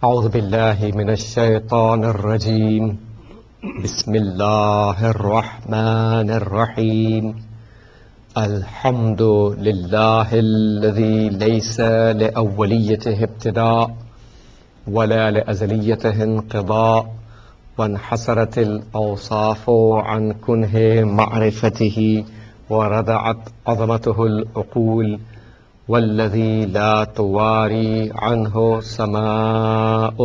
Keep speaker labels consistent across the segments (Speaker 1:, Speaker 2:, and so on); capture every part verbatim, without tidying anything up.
Speaker 1: أعوذ بالله من الشيطان الرجيم. بسم الله الرحمن الرحيم. الحمد لله الذي ليس لأوليته ابتداء ولا لأزليته انقضاء، وانحسرت الأوصاف عن كنه معرفته وردعت عظمته العقول، والذي لا تواري عنه سماء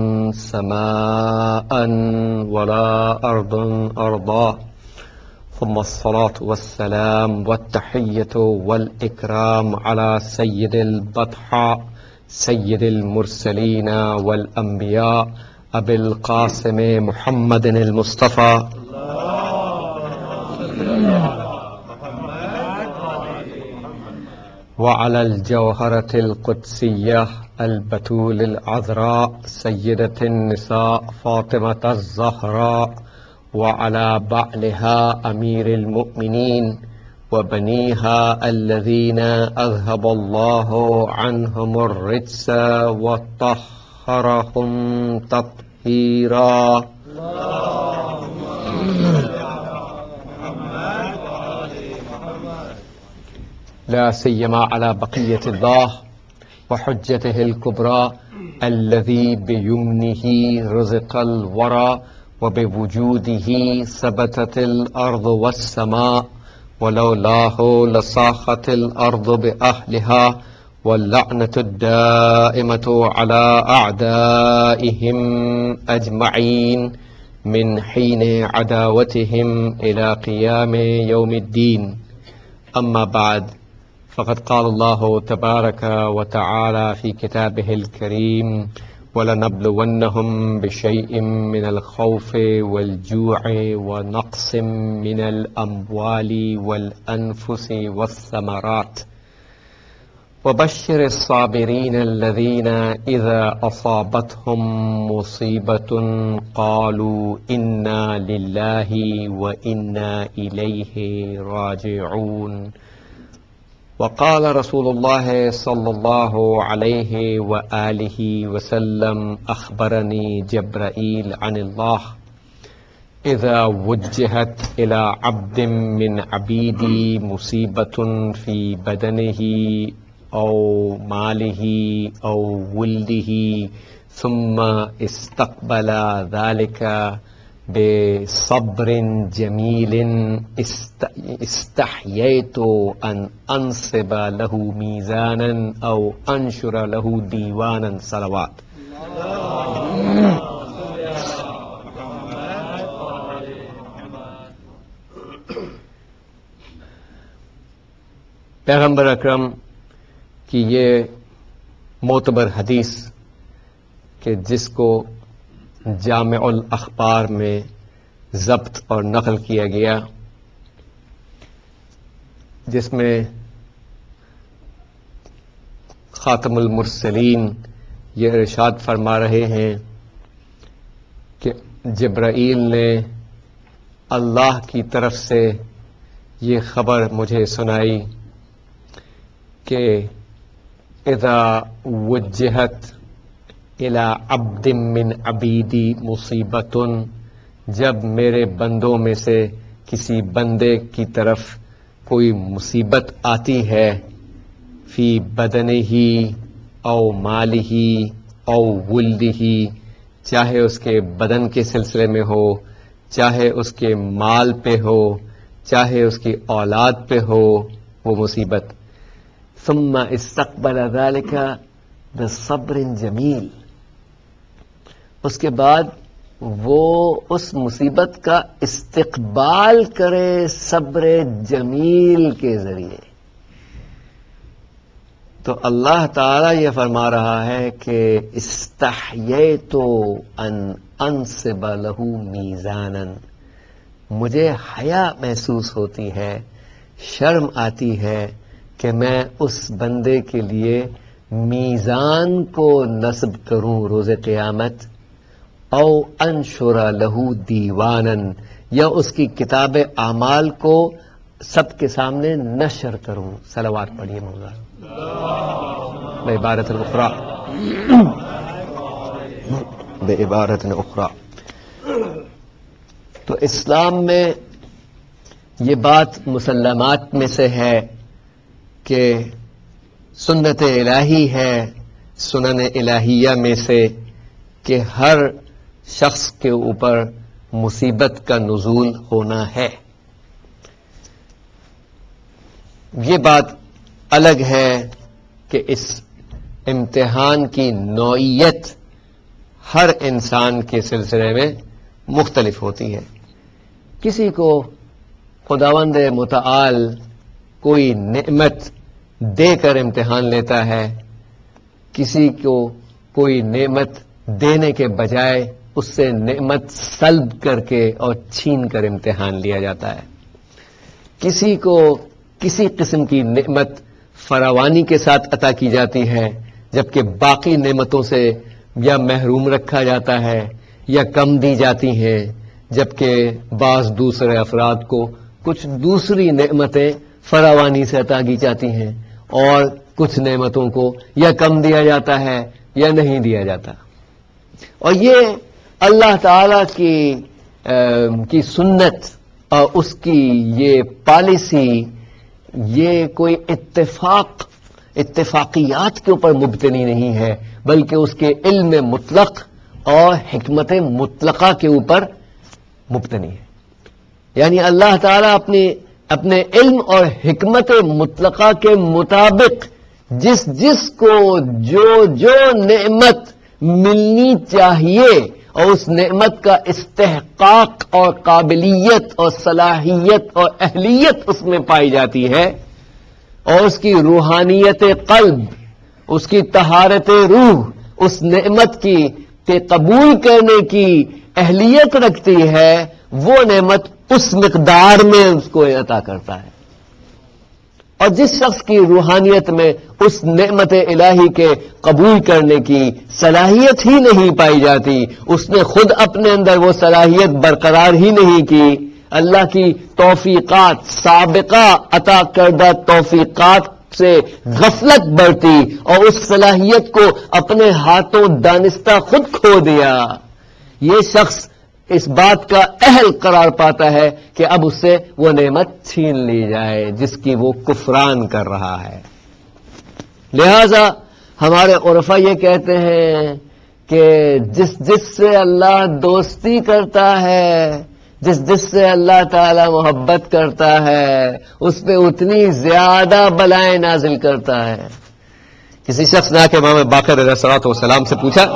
Speaker 1: سماء ولا أرض أرضا، ثم الصلاة والسلام والتحية والإكرام على سيد البطحاء سيد المرسلين والأنبياء أبي القاسم محمد المصطفى وعلى الجوهرة القدسية البتول العذراء سيدة النساء فاطمة الزهراء، وعلى بعلها أمير المؤمنين وبنيها الذين أذهب الله عنهم الرجس وطهرهم تطهيرا. لا سيما على بقية الله وحجته الكبرى الذي بيمنه رزق الورى وبوجوده ثبتت الأرض والسماء، ولولاه لصاخت الأرض بأهلها، واللعنة الدائمة على أعدائهم أجمعين من حين عداوتهم إلى قيام يوم الدين. أما بعد، فقد قال الله تبارك وتعالى في كتابه الكريم: ولنبلونهم بشيء من الخوف والجوع ونقص من الأموال والأنفس والثمرات، وبشر الصابرين الذين إذا أصابتهم مصيبة قالوا إنا لله وإنا إليه راجعون. وقال رسول الله صلى الله عليه وآله وسلم: أخبرني جبرائيل عن الله إذا وجهت إلى عبد من عبيدي مصيبة في بدنه أو ماله أو ولده ثم استقبل ذلك بصبر جميل استحييت أن أنصب له ميزانا أو أنشر له ديوانا صلوات. پیغمبر اکرم کی یہ معتبر حدیث کہ جس کو جامع الاخبار میں ضبط اور نقل کیا گیا، جس میں خاتم المرسلین یہ ارشاد فرما رہے ہیں کہ جبرائیل نے اللہ کی طرف سے یہ خبر مجھے سنائی کہ اذا وجہت الى عبد من عبیدی مصیبت، جب میرے بندوں میں سے کسی بندے کی طرف کوئی مصیبت آتی ہے، فی بدنہ او مالہ او ولدہ، چاہے اس کے بدن کے سلسلے میں ہو، چاہے اس کے مال پہ ہو، چاہے اس کی اولاد پہ ہو وہ مصیبت، ثم استقبل ذلك بصبر جمیل، اس کے بعد وہ اس مصیبت کا استقبال کرے صبر جمیل کے ذریعے، تو اللہ تعالی یہ فرما رہا ہے کہ استحییت ان انصب لہ میزانا، مجھے حیا محسوس ہوتی ہے، شرم آتی ہے کہ میں اس بندے کے لیے میزان کو نصب کروں روز قیامت، او انشر لہو دیوانن، یا اس کی کتاب اعمال کو سب کے سامنے نشر کروں. صلوات پڑھیے مولا. عبارت الاخرى بعبارت اخرى. تو اسلام میں یہ بات مسلمات میں سے ہے کہ سنت الہی ہے سنن الہیہ میں سے کہ ہر شخص کے اوپر مصیبت کا نزول ہونا ہے. یہ بات الگ ہے کہ اس امتحان کی نوعیت ہر انسان کے سلسلے میں مختلف ہوتی ہے. کسی کو خداوند متعال کوئی نعمت دے کر امتحان لیتا ہے، کسی کو کوئی نعمت دینے کے بجائے اس سے نعمت سلب کر کے اور چھین کر امتحان لیا جاتا ہے. کسی کو کسی قسم کی نعمت فراوانی کے ساتھ عطا کی جاتی ہے، جبکہ باقی نعمتوں سے یا محروم رکھا جاتا ہے یا کم دی جاتی ہیں، جبکہ بعض دوسرے افراد کو کچھ دوسری نعمتیں فراوانی سے عطا کی جاتی ہیں اور کچھ نعمتوں کو یا کم دیا جاتا ہے یا نہیں دیا جاتا. اور یہ اللہ تعالی کی کی سنت اور اس کی یہ پالیسی، یہ کوئی اتفاق اتفاقیات کے اوپر مبتنی نہیں ہے، بلکہ اس کے علم مطلق اور حکمت مطلقہ کے اوپر مبتنی ہے. یعنی اللہ تعالیٰ اپنی اپنے علم اور حکمت مطلقہ کے مطابق جس جس کو جو جو نعمت ملنی چاہیے اور اس نعمت کا استحقاق اور قابلیت اور صلاحیت اور اہلیت اس میں پائی جاتی ہے، اور اس کی روحانیت قلب، اس کی طہارت روح اس نعمت کی کہ قبول کرنے کی اہلیت رکھتی ہے، وہ نعمت اس مقدار میں اس کو عطا کرتا ہے. اور جس شخص کی روحانیت میں اس نعمت الہی کے قبول کرنے کی صلاحیت ہی نہیں پائی جاتی، اس نے خود اپنے اندر وہ صلاحیت برقرار ہی نہیں کی، اللہ کی توفیقات سابقہ عطا کردہ توفیقات سے غفلت برتی اور اس صلاحیت کو اپنے ہاتھوں دانستہ خود کھو دیا، یہ شخص اس بات کا اہل قرار پاتا ہے کہ اب اس سے وہ نعمت چھین لی جائے جس کی وہ کفران کر رہا ہے. لہذا ہمارے عرفا یہ کہتے ہیں کہ جس جس سے اللہ دوستی کرتا ہے، جس جس سے اللہ تعالی محبت کرتا ہے، اس پہ اتنی زیادہ بلائیں نازل کرتا ہے. کسی شخص نے آ کے امام باقر علیہ الصلوۃ والسلام سے پوچھا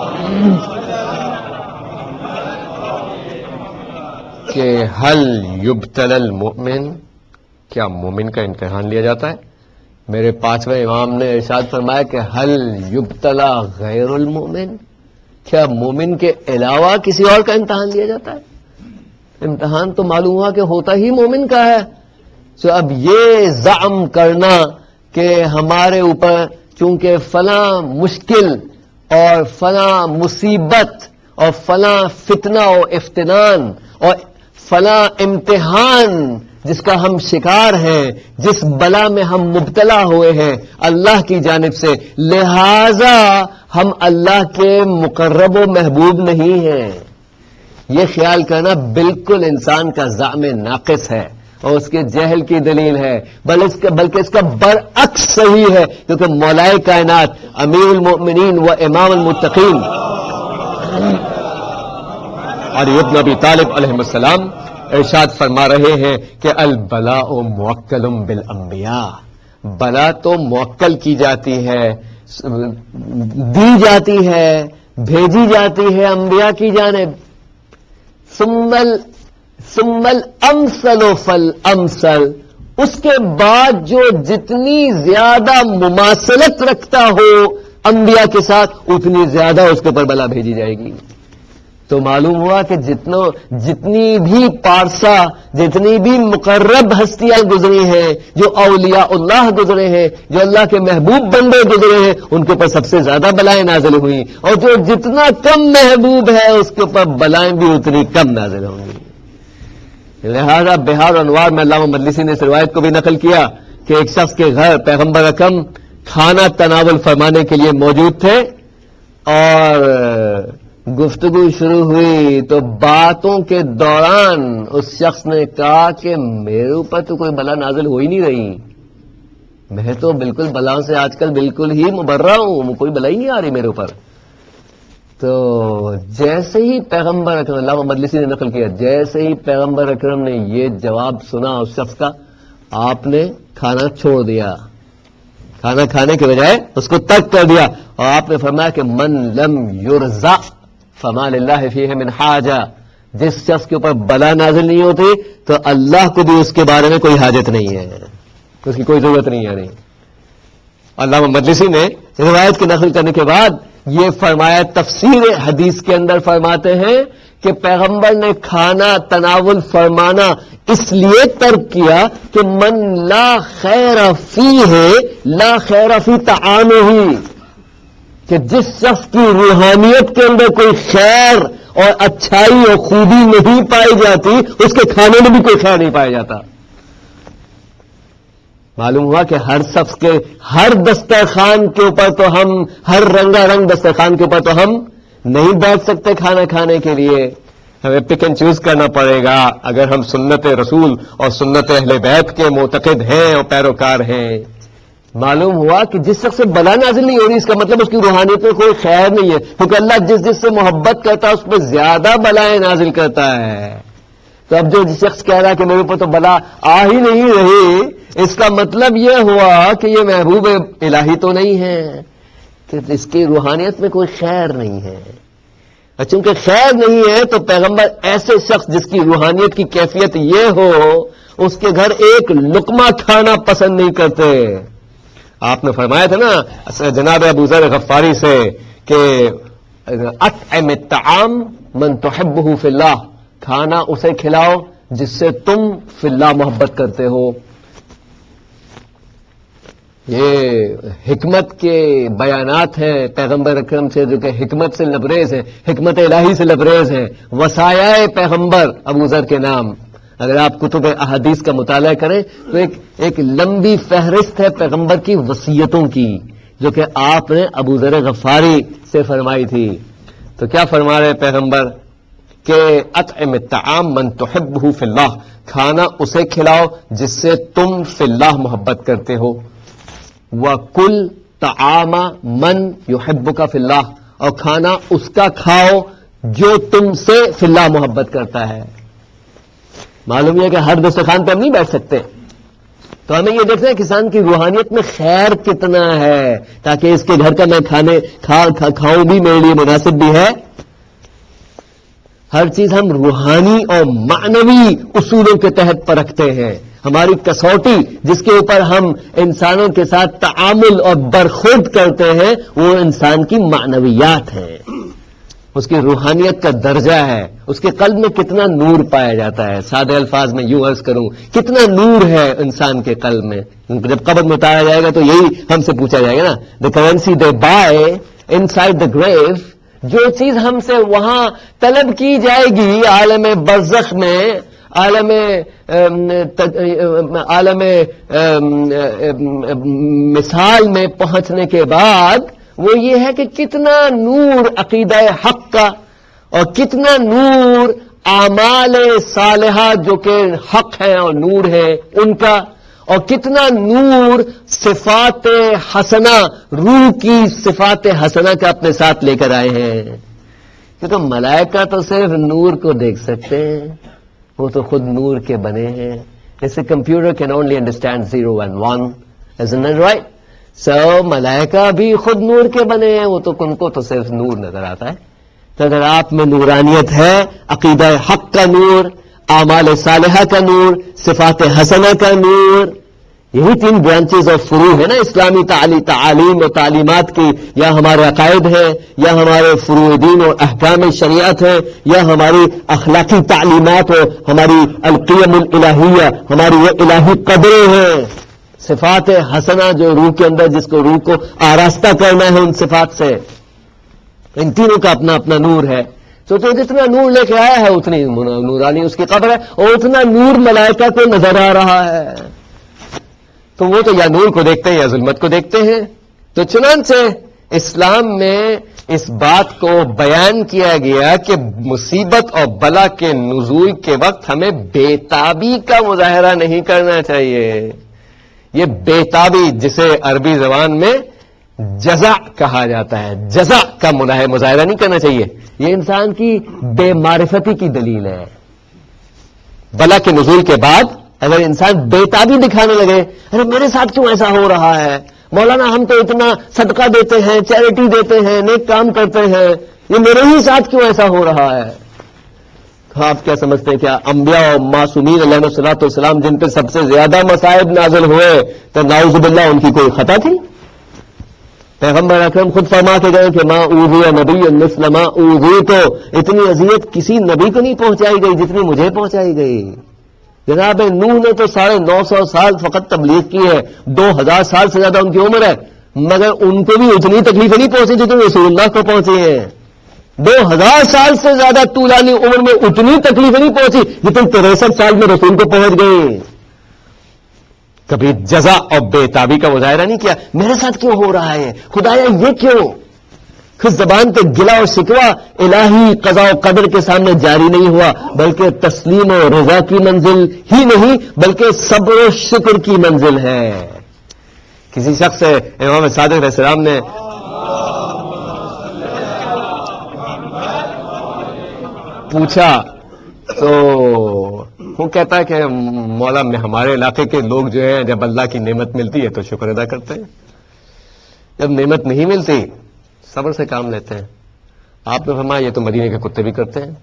Speaker 1: کہ حل یبتلی المؤمن، کیا مومن کا امتحان لیا جاتا ہے؟ میرے پانچویں امام نے ارشاد فرمایا کہ حل یبتلا غیر المؤمن، کیا مومن کے علاوہ کسی اور کا امتحان لیا جاتا ہے؟ امتحان تو معلوم ہوا کہ ہوتا ہی مومن کا ہے. تو اب یہ زعم کرنا کہ ہمارے اوپر چونکہ فلاں مشکل اور فلاں مصیبت اور فلاں فتنہ و افتنان اور فلاں امتحان جس کا ہم شکار ہیں، جس بلا میں ہم مبتلا ہوئے ہیں اللہ کی جانب سے، لہذا ہم اللہ کے مقرب و محبوب نہیں ہیں، یہ خیال کرنا بالکل انسان کا زعم ناقص ہے اور اس کے جہل کی دلیل ہے، بلکہ اس کا برعکس صحیح ہے، کیونکہ مولائے کائنات امیر المؤمنین و امام المتقین علی ابن ابی طالب علیہ السلام ارشاد فرما رہے ہیں کہ البلاء موکل بالانبیاء، بلا تو موکل کی جاتی ہے، دی جاتی ہے، بھیجی جاتی ہے انبیاء کی جانب. ثم ثم الامثل فالامثل، اس کے بعد جو جتنی زیادہ مماثلت رکھتا ہو انبیاء کے ساتھ اتنی زیادہ اس کے اوپر بلا بھیجی جائے گی. تو معلوم ہوا کہ جتنوں جتنی بھی پارسا، جتنی بھی مقرب ہستیاں گزری ہیں، جو اولیاء اللہ گزرے ہیں، جو اللہ کے محبوب بندے گزرے ہیں، ان کے اوپر سب سے زیادہ بلائیں نازل ہوئی، اور جو جتنا کم محبوب ہے اس کے اوپر بلائیں بھی اتنی کم نازل ہوں گی. لہذا بہار انوار میں علامہ مجلسی نے اس روایت کو بھی نقل کیا کہ ایک شخص کے گھر پیغمبر اکرم کھانا تناول فرمانے کے لیے موجود تھے، اور گفتگو شروع ہوئی تو باتوں کے دوران اس شخص نے کہا کہ میرے اوپر تو کوئی بلا نازل ہو ہی نہیں رہی، میں تو بالکل بلاؤں سے آج کل بالکل ہی مبرہ ہوں، کوئی بلا ہی نہیں آ رہی میرے اوپر. تو جیسے ہی پیغمبر اکرم، علامہ مجلسی نے نقل کیا، جیسے ہی پیغمبر اکرم نے یہ جواب سنا اس شخص کا، آپ نے کھانا چھوڑ دیا، کھانا کھانے کے بجائے اس کو ترک کر دیا، اور آپ نے فرمایا کہ من لم یرزا فما للہ فیہ من حاجہ، جس شخص کے اوپر بلا نازل نہیں ہوتی تو اللہ کو بھی اس کے بارے میں کوئی حاجت نہیں ہے، اس کی کوئی ضرورت نہیں ہے. نہیں علامہ مجلسی نے روایت کی نقل کرنے کے بعد یہ فرمایا، تفسیر حدیث کے اندر فرماتے ہیں کہ پیغمبر نے کھانا تناول فرمانا اس لیے ترک کیا کہ من لا خیر فیہ لا خیر فی طعامہ، کہ جس شخص کی روحانیت کے اندر کوئی خیر اور اچھائی اور خوبی نہیں پائی جاتی، اس کے کھانے میں بھی کوئی خیر نہیں پایا جاتا. معلوم ہوا کہ ہر شخص کے ہر دسترخوان کے اوپر تو ہم، ہر رنگا رنگ دسترخوان کے اوپر تو ہم نہیں بیٹھ سکتے کھانا کھانے کے لیے، ہمیں پک اینڈ چوز کرنا پڑے گا. اگر ہم سنت رسول اور سنت اہل بیت کے معتقد ہیں اور پیروکار ہیں. معلوم ہوا کہ جس شخص سے بلا نازل نہیں ہو رہی، اس کا مطلب اس کی روحانیت میں کوئی خیر نہیں ہے، کیونکہ اللہ جس جس سے محبت کرتا ہے اس پہ زیادہ بلائیں نازل کرتا ہے. تو اب جو شخص کہہ رہا ہے کہ میرے اوپر تو بلا آ ہی نہیں رہی، اس کا مطلب یہ ہوا کہ یہ محبوب الہی تو نہیں ہے، کہ اس کی روحانیت میں کوئی خیر نہیں ہے. اور چونکہ خیر نہیں ہے تو پیغمبر ایسے شخص جس کی روحانیت کی کیفیت یہ ہو، اس کے گھر ایک لقمہ کھانا پسند نہیں کرتے. آپ نے فرمایا تھا نا جناب ابو ذر غفاری سے کہ اطعم الطعام من تحبہ فی اللہ، کھانا اسے کھلاؤ جس سے تم فی اللہ محبت کرتے ہو. یہ حکمت کے بیانات ہیں پیغمبر اکرم سے، جو کہ حکمت سے لبریز ہیں، حکمت الہی سے لبریز ہیں. وصایا پیغمبر ابو ذر کے نام، اگر آپ کتب احادیث کا مطالعہ کریں تو ایک ایک لمبی فہرست ہے پیغمبر کی وصیتوں کی، جو کہ آپ نے ابو ذر غفاری سے فرمائی تھی. تو کیا فرما رہے پیغمبر کہ اطعم الطعام من تحبہ فی اللہ، کھانا اسے کھلاؤ جس سے تم فی اللہ محبت کرتے ہو. وَكُلْ طَعَامَ مَنْ يُحِبُّكَ فِي اللَّهِ، اور کھانا اس کا کھاؤ جو تم سے فی اللہ محبت کرتا ہے. معلوم ہے کہ ہر دسترخوان پہ ہم نہیں بیٹھ سکتے، تو ہمیں یہ دیکھنا ہے کسان کی روحانیت میں خیر کتنا ہے، تاکہ اس کے گھر کا میں کھانے کھا کھاؤں بھی میرے لیے مناسب بھی ہے. ہر چیز ہم روحانی اور معنوی اصولوں کے تحت پرکھتے ہیں. ہماری کسوٹی جس کے اوپر ہم انسانوں کے ساتھ تعامل اور برخورد کرتے ہیں وہ انسان کی معنویات ہیں، اس کی روحانیت کا درجہ ہے، اس کے قلب میں کتنا نور پایا جاتا ہے. سادے الفاظ میں یوں عرض کروں، کتنا نور ہے انسان کے قلب میں. جب قبر میں اتارا جائے گا تو یہی ہم سے پوچھا جائے گا نا، دا کرنسی دے بائی ان سائڈ دا گریو، جو چیز ہم سے وہاں طلب کی جائے گی عالم برزخ میں، عالم عالم مثال میں پہنچنے کے بعد، وہ یہ ہے کہ کتنا نور عقیدہ حق کا اور کتنا نور اعمال صالحہ جو کہ حق ہیں اور نور ہے ان کا، اور کتنا نور صفات حسنہ، روح کی صفات حسنہ کا اپنے ساتھ لے کر آئے ہیں. کیونکہ ملائکہ تو صرف نور کو دیکھ سکتے ہیں، وہ تو خود نور کے بنے ہیں. جیسے computer can only understand zero and one, isn't it right؟ So ملائکہ بھی خود نور کے بنے ہیں، وہ تو ان کو تو صرف نور نظر آتا ہے. تو اگر آپ میں نورانیت ہے، عقیدہ حق کا نور، اعمال صالحہ کا نور، صفات حسنہ کا نور، یہی تین برانچز اور فروع ہے نا اسلامی تعلیم تعلیم اور تعلیمات کی، یا ہمارے عقائد ہیں، یا ہمارے فروع دین اور احکام شریعت ہیں، یا ہماری اخلاقی تعلیمات اور ہماری القیم الالہیہ، ہماری یہ الہی قدریں ہیں. صفات حسنہ جو روح کے اندر، جس کو روح کو آراستہ کرنا ہے ان صفات سے، ان تینوں کا اپنا اپنا نور ہے. تو تو جتنا نور لے کے آیا ہے اتنی نورانی اس کی قبر ہے، اور اتنا نور ملائکہ کو نظر آ رہا ہے. تو وہ تو یا نور کو دیکھتے ہیں یا ظلمت کو دیکھتے ہیں. تو چنانچہ اسلام میں اس بات کو بیان کیا گیا کہ مصیبت اور بلا کے نزول کے وقت ہمیں بےتابی کا مظاہرہ نہیں کرنا چاہیے. یہ بےتابی جسے عربی زبان میں جزع کہا جاتا ہے، جزع کا مظاہرہ نہیں کرنا چاہیے. یہ انسان کی بے معرفتی کی دلیل ہے. بلا کے نزول کے بعد اگر انسان بےتابی دکھانے لگے، ارے میرے ساتھ کیوں ایسا ہو رہا ہے، مولانا ہم تو اتنا صدقہ دیتے ہیں، چیریٹی دیتے ہیں، نیک کام کرتے ہیں، یہ میرے ہی ساتھ کیوں ایسا ہو رہا ہے. آپ کیا سمجھتے ہیں کیا انبیاء اور معصومین علیہ الصلوۃ والسلام جن پہ سب سے زیادہ مصائب نازل ہوئے تو نعوذ باللہ ان کی کوئی خطا تھی؟ پیغمبر اکرم خود فرما کے گئے کہ ما اوذی نبی مثل ما اوذیت، اتنی اذیت کسی نبی کو نہیں پہنچائی گئی جتنی مجھے پہنچائی گئی. جناب نوح نے تو ساڑھے نو سو سال فقط تبلیغ کی ہے، دو ہزار سال سے زیادہ ان کی عمر ہے، مگر ان کو بھی اتنی تکلیفیں نہیں پہنچی جتنی رسول اللہ کو پہنچی ہیں. دو ہزار سال سے زیادہ طولانی عمر میں اتنی تکلیفیں نہیں پہنچی جتنی تریسٹھ سال میں رسول کو پہنچ گئی. کبھی جزا اور بےتابی کا مظاہرہ نہیں کیا. میرے ساتھ کیوں ہو رہا ہے خدایا، یہ کیوں؟ پھر زبان پہ گلا اور شکوہ الہی قضاء و قدر کے سامنے جاری نہیں ہوا، بلکہ تسلیم و رضا کی منزل ہی نہیں بلکہ صبر و شکر کی منزل ہے. کسی شخص سے امام صادق علیہ السلام نے پوچھا تو وہ کہتا ہے کہ مولا میں ہمارے علاقے کے لوگ جو ہیں جب اللہ کی نعمت ملتی ہے تو شکر ادا کرتے ہیں، جب نعمت نہیں ملتی صبر سے کام لیتے ہیں. آپ نے فرمایا یہ تو مدینے کے کتے بھی کرتے ہیں.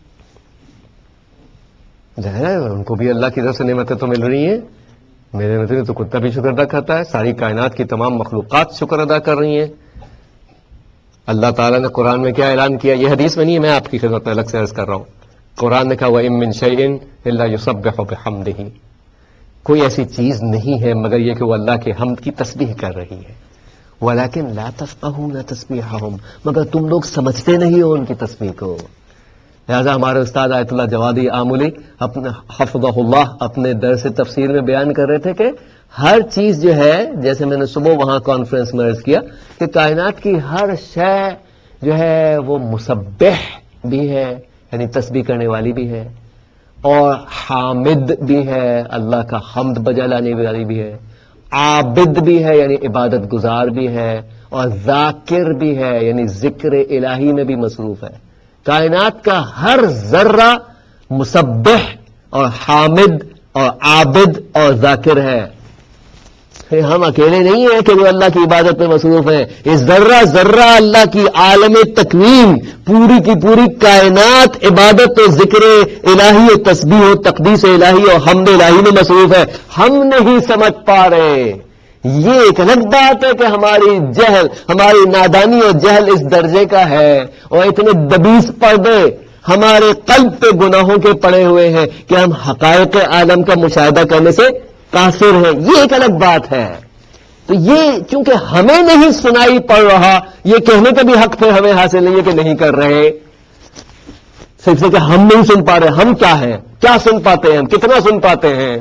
Speaker 1: ظاہر ہے ان کو بھی اللہ کی طرف سے نعمتیں تو مل رہی ہیں، میرے نظر تو کتا بھی شکر ادا کرتا ہے، ساری کائنات کی تمام مخلوقات شکر ادا کر رہی ہیں. اللہ تعالیٰ نے قرآن میں کیا اعلان کیا؟ یہ حدیث میں نہیں ہے، میں آپ کی خدمت میں الگ سے عرض کر رہا ہوں. قرآن نے کہا وَإِن مِّن شَيْءٍ إِلَّا يُسَبِّحُ بِحَمْدِهِ، کوئی ایسی چیز نہیں ہے مگر یہ کہ وہ اللہ کے حمد کی تسبیح کر رہی ہے. وَلَكِن لَا تَفْقَهُونَ تَسْبِيحَهُمْ، مگر تم لوگ سمجھتے نہیں ہو ان کی تسبیح کو. لہٰذا ہمارے استاد آیت اللہ جوادی آملی اپنے حفظہ اللہ اپنے درس تفسیر میں بیان کر رہے تھے کہ ہر چیز جو ہے، جیسے میں نے صبح وہاں کانفرنس میں عرض کیا کہ کائنات کی ہر شے جو ہے وہ مسبح بھی ہے، یعنی تسبیح کرنے والی بھی ہے، اور حامد بھی ہے، اللہ کا حمد بجا لانے والی بھی ہے، عابد بھی ہے یعنی عبادت گزار بھی ہے، اور ذاکر بھی ہے یعنی ذکر الہی میں بھی مصروف ہے. کائنات کا ہر ذرہ مسبح اور حامد اور عابد اور ذاکر ہے. ہم اکیلے نہیں ہیں کہ وہ اللہ کی عبادت میں مصروف ہیں. یہ ذرہ ذرہ اللہ کی عالم تکوین، پوری کی پوری کائنات عبادت و ذکر الہی و تسبیح و تقدیس الہی اور حمد الہی میں مصروف ہے. ہم نہیں سمجھ پا رہے. یہ ایک الگ بات ہے کہ ہماری جہل، ہماری نادانی اور جہل اس درجے کا ہے، اور اتنے دبیس پردے ہمارے قلب پہ گناہوں کے پڑے ہوئے ہیں کہ ہم حقائق عالم کا مشاہدہ کرنے سے قاصر ہیں. یہ ایک الگ بات ہے. تو یہ چونکہ ہمیں نہیں سنائی پڑ رہا، یہ کہنے کا بھی حق پھر ہمیں حاصل نہیں ہے کہ نہیں کر رہے، صرف سے کہ ہم نہیں سن پا رہے. ہم کیا ہیں؟ کیا سن پاتے ہیں؟ ہم کتنا سن پاتے ہیں؟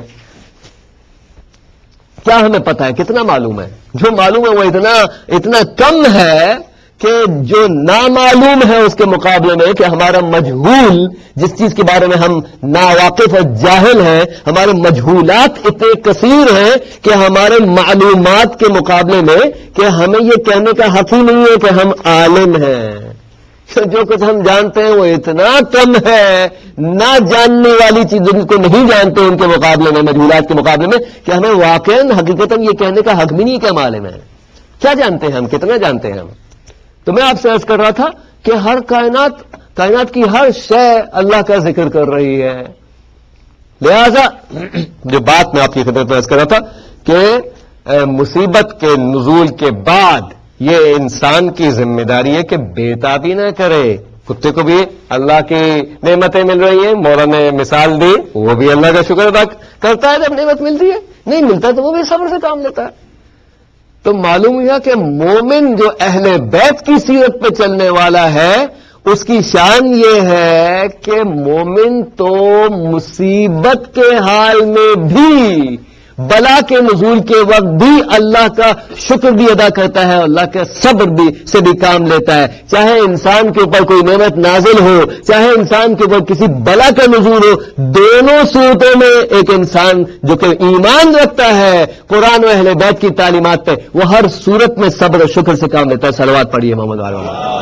Speaker 1: کیا ہمیں پتا ہے؟ کتنا معلوم ہے؟ جو معلوم ہے وہ اتنا اتنا کم ہے کہ جو نامعلوم ہے اس کے مقابلے میں، کہ ہمارا مجہول، جس چیز کے بارے میں ہم ناواقف اور جاہل ہیں، ہمارے مجہولات اتنے کثیر ہیں کہ ہمارے معلومات کے مقابلے میں کہ ہمیں یہ کہنے کا حق ہی نہیں ہے کہ ہم عالم ہیں. جو کچھ ہم جانتے ہیں وہ اتنا کم ہے، نہ جاننے والی چیزوں کو نہیں جانتے ان کے مقابلے میں، مجہولات کے مقابلے میں، کہ ہمیں واقعاً حقیقتاً یہ کہنے کا حق بھی نہیں کہ ہم عالم ہیں. کیا جانتے ہیں ہم؟ کتنا جانتے ہیں ہم؟ تو میں آپ سے عرض کر رہا تھا کہ ہر کائنات کائنات کی ہر شے اللہ کا ذکر کر رہی ہے. لہذا جو بات میں آپ کی خدمت میں عرض کر رہا تھا کہ مصیبت کے نزول کے بعد یہ انسان کی ذمہ داری ہے کہ بےتابی نہ کرے. کتے کو بھی اللہ کی نعمتیں مل رہی ہیں، مولا نے مثال دی، وہ بھی اللہ کا شکر ادا کرتا ہے جب نعمت ملتی ہے، نہیں ملتا تو وہ بھی صبر سے کام لیتا ہے. تو معلوم ہوا کہ مومن جو اہل بیت کی سیرت پہ چلنے والا ہے اس کی شان یہ ہے کہ مومن تو مصیبت کے حال میں بھی بلا کے نزول کے وقت بھی اللہ کا شکر بھی ادا کرتا ہے، اللہ کے صبر بھی سے بھی کام لیتا ہے. چاہے انسان کے اوپر کوئی نعمت نازل ہو، چاہے انسان کے اوپر کسی بلا کا نزول ہو، دونوں صورتوں میں ایک انسان جو کہ ایمان رکھتا ہے قرآن و اہل بیت کی تعلیمات پہ، وہ ہر صورت میں صبر و شکر سے کام لیتا ہے. صلوات پڑھیے محمد علیہ.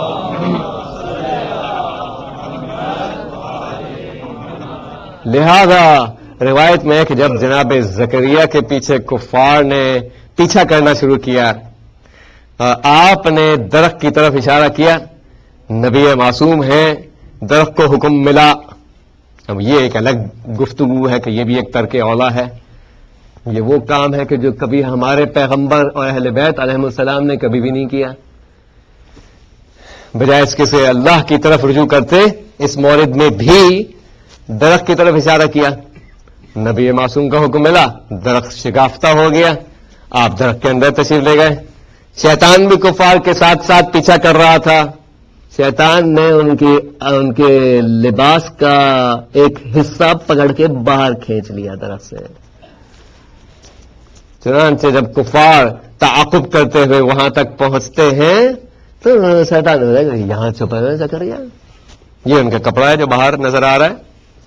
Speaker 1: لہذا روایت میں ہے کہ جب جناب زکریا کے پیچھے کفار نے پیچھا کرنا شروع کیا، آپ نے درخت کی طرف اشارہ کیا. نبی معصوم ہیں، درخت کو حکم ملا. اب یہ ایک الگ گفتگو ہے کہ یہ بھی ایک ترک اولا ہے. یہ وہ کام ہے کہ جو کبھی ہمارے پیغمبر اور اہل بیت علیہ السلام نے کبھی بھی نہیں کیا. بجائے اس کے سے اللہ کی طرف رجوع کرتے، اس مورد میں بھی درخت کی طرف اشارہ کیا. نبی معصوم کا حکم ملا، درخت شگافتہ ہو گیا، آپ درخت کے اندر تشریف لے گئے. شیطان بھی کفار کے ساتھ ساتھ پیچھا کر رہا تھا. شیطان نے ان کی ان کے لباس کا ایک حصہ پکڑ کے باہر کھینچ لیا درخت سے. چنانچہ جب کفار تعاقب کرتے ہوئے وہاں تک پہنچتے ہیں تو شیطان ہو جائے گا یہاں چھپا ہوا زکریا. یہ ان کا کپڑا ہے جو باہر نظر آ رہا ہے.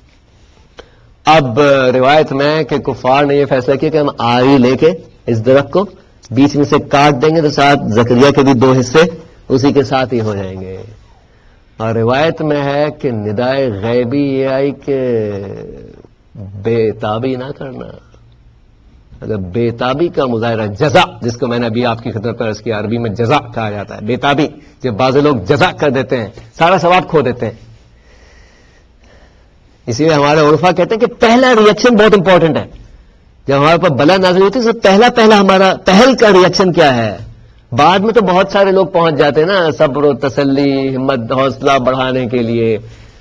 Speaker 1: اب روایت میں کہ کفار نے یہ فیصلہ کیا کہ ہم آری لے کے اس درخت کو بیچ میں سے کاٹ دیں گے تو ساتھ زکریا کے بھی دو حصے اسی کے ساتھ ہی ہو جائیں گے. اور روایت میں ہے کہ ندائے غیبی یہ آئی کہ بے تابی نہ کرنا. اگر بے تابی کا مظاہرہ جزا، جس کو میں نے ابھی آپ کی خدمت پر عرض کیا، عربی میں جزا کہا جاتا ہے. بے تابی جب بعض لوگ جزا کر دیتے ہیں، سارا ثواب کھو دیتے ہیں. اسی لیے ہمارے عرفا کہتے ہیں کہ پہلا ریئیکشن بہت امپورٹنٹ ہے. جب ہمارے پاس بلا نازل ہوتی ہے تو پہلا پہلا ہمارا پہل کا ریئیکشن کیا ہے؟ بعد میں تو بہت سارے لوگ پہنچ جاتے ہیں نا صبر و تسلی، ہمت، حوصلہ بڑھانے کے لیے.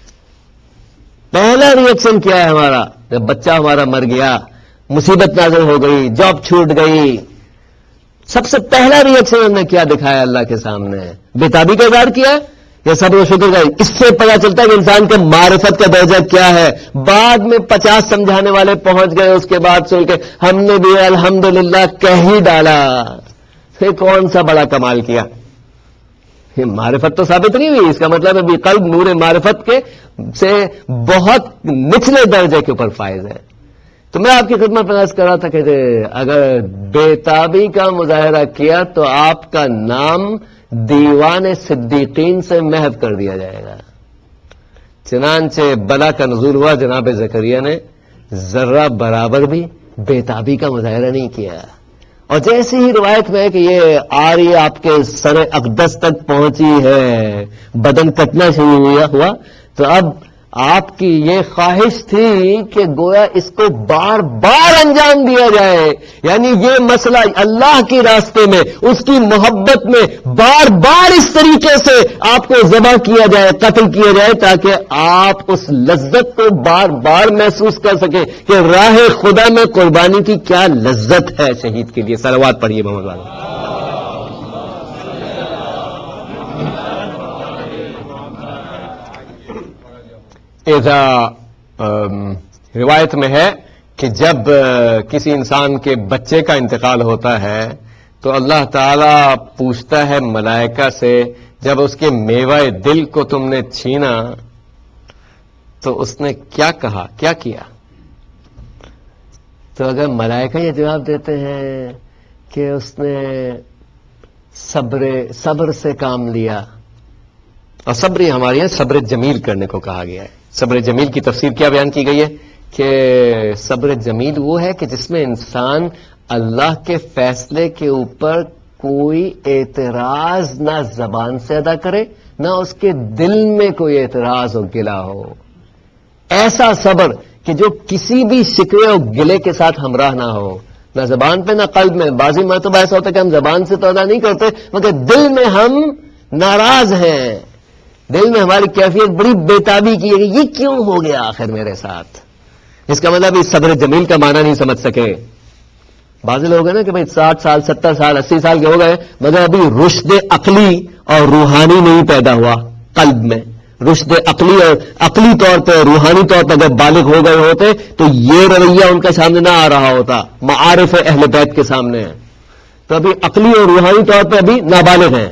Speaker 1: پہلا ریئیکشن کیا ہے ہمارا؟ جب بچہ ہمارا مر گیا، مصیبت نازل ہو گئی، جاب چھوٹ گئی، سب سے پہلا ریئیکشن ہم نے کیا دکھایا اللہ کے سامنے؟ بےتابی کا اظہار کیا یا صبر و شکر کا؟ اس سے پتا چلتا ہے کہ انسان کا معرفت کا درجہ کیا ہے. بعد میں پچاس سمجھانے والے پہنچ گئے، اس کے بعد سن کے ہم نے بھی الحمدللہ کہہ ہی ڈالا. پھر کون سا بڑا کمال کیا؟ یہ معرفت تو ثابت نہیں ہوئی. اس کا مطلب ہے بھی قلب نور معرفت کے سے بہت نچلے درجے کے اوپر فائز ہے. تو میں آپ کی خدمت پر عرض کر رہا تھا کہ اگر بےتابی کا مظاہرہ کیا تو آپ کا نام دیوان صدیقین سے محو کر دیا جائے گا. چنانچہ بلا کا نزول ہوا، جناب زکریا نے ذرہ برابر بھی بےتابی کا مظاہرہ نہیں کیا. اور جیسی ہی روایت میں ہے کہ یہ آری آپ کے سر اقدس تک پہنچی ہے، بدن کٹنا شروع ہوا، تو اب آپ کی یہ خواہش تھی کہ گویا اس کو بار بار انجام دیا جائے. یعنی یہ مسئلہ اللہ کے راستے میں، اس کی محبت میں بار بار اس طریقے سے آپ کو ذبح کیا جائے، قتل کیا جائے، تاکہ آپ اس لذت کو بار بار محسوس کر سکیں کہ راہ خدا میں قربانی کی کیا لذت ہے شہید کے لیے. صلوات پڑھیے محمد والا. ایزا روایت میں ہے کہ جب کسی انسان کے بچے کا انتقال ہوتا ہے تو اللہ تعالیٰ پوچھتا ہے ملائکہ سے، جب اس کے میوہ دل کو تم نے چھینا تو اس نے کیا کہا، کیا کیا؟ تو اگر ملائکہ یہ جواب دیتے ہیں کہ اس نے صبر صبر سے کام لیا، اور صبر ہمارے یہاں صبر جمیل کرنے کو کہا گیا ہے. صبر جمیل کی تفسیر کیا بیان کی گئی ہے کہ صبر جمیل وہ ہے کہ جس میں انسان اللہ کے فیصلے کے اوپر کوئی اعتراض نہ زبان سے ادا کرے، نہ اس کے دل میں کوئی اعتراض اور گلہ ہو. ایسا صبر کہ جو کسی بھی شکوے اور گلے کے ساتھ ہمراہ نہ ہو، نہ زبان پہ نہ قلب میں. بعضی مرتبہ ایسا ہوتا ہے کہ ہم زبان سے تو ادا نہیں کرتے مگر دل میں ہم ناراض ہیں، دل میں ہماری کیفیت بڑی بےتابی کی ہے کہ یہ کیوں ہو گیا آخر میرے ساتھ. اس کا مطلب اس صبر جمیل کا معنی نہیں سمجھ سکے. بعض لوگ ہیں نا کہ بھائی ساٹھ سال ستر سال اسی سال کے ہو گئے مگر ابھی رشد عقلی اور روحانی نہیں پیدا ہوا قلب میں، رشد عقلی اور عقلی طور پہ روحانی طور پہ اگر بالغ ہو گئے ہوتے تو یہ رویہ ان کے سامنے نہ آ رہا ہوتا، معارف اہل بیت کے سامنے ہے، تو ابھی عقلی اور روحانی طور پہ ابھی نابالغ ہیں،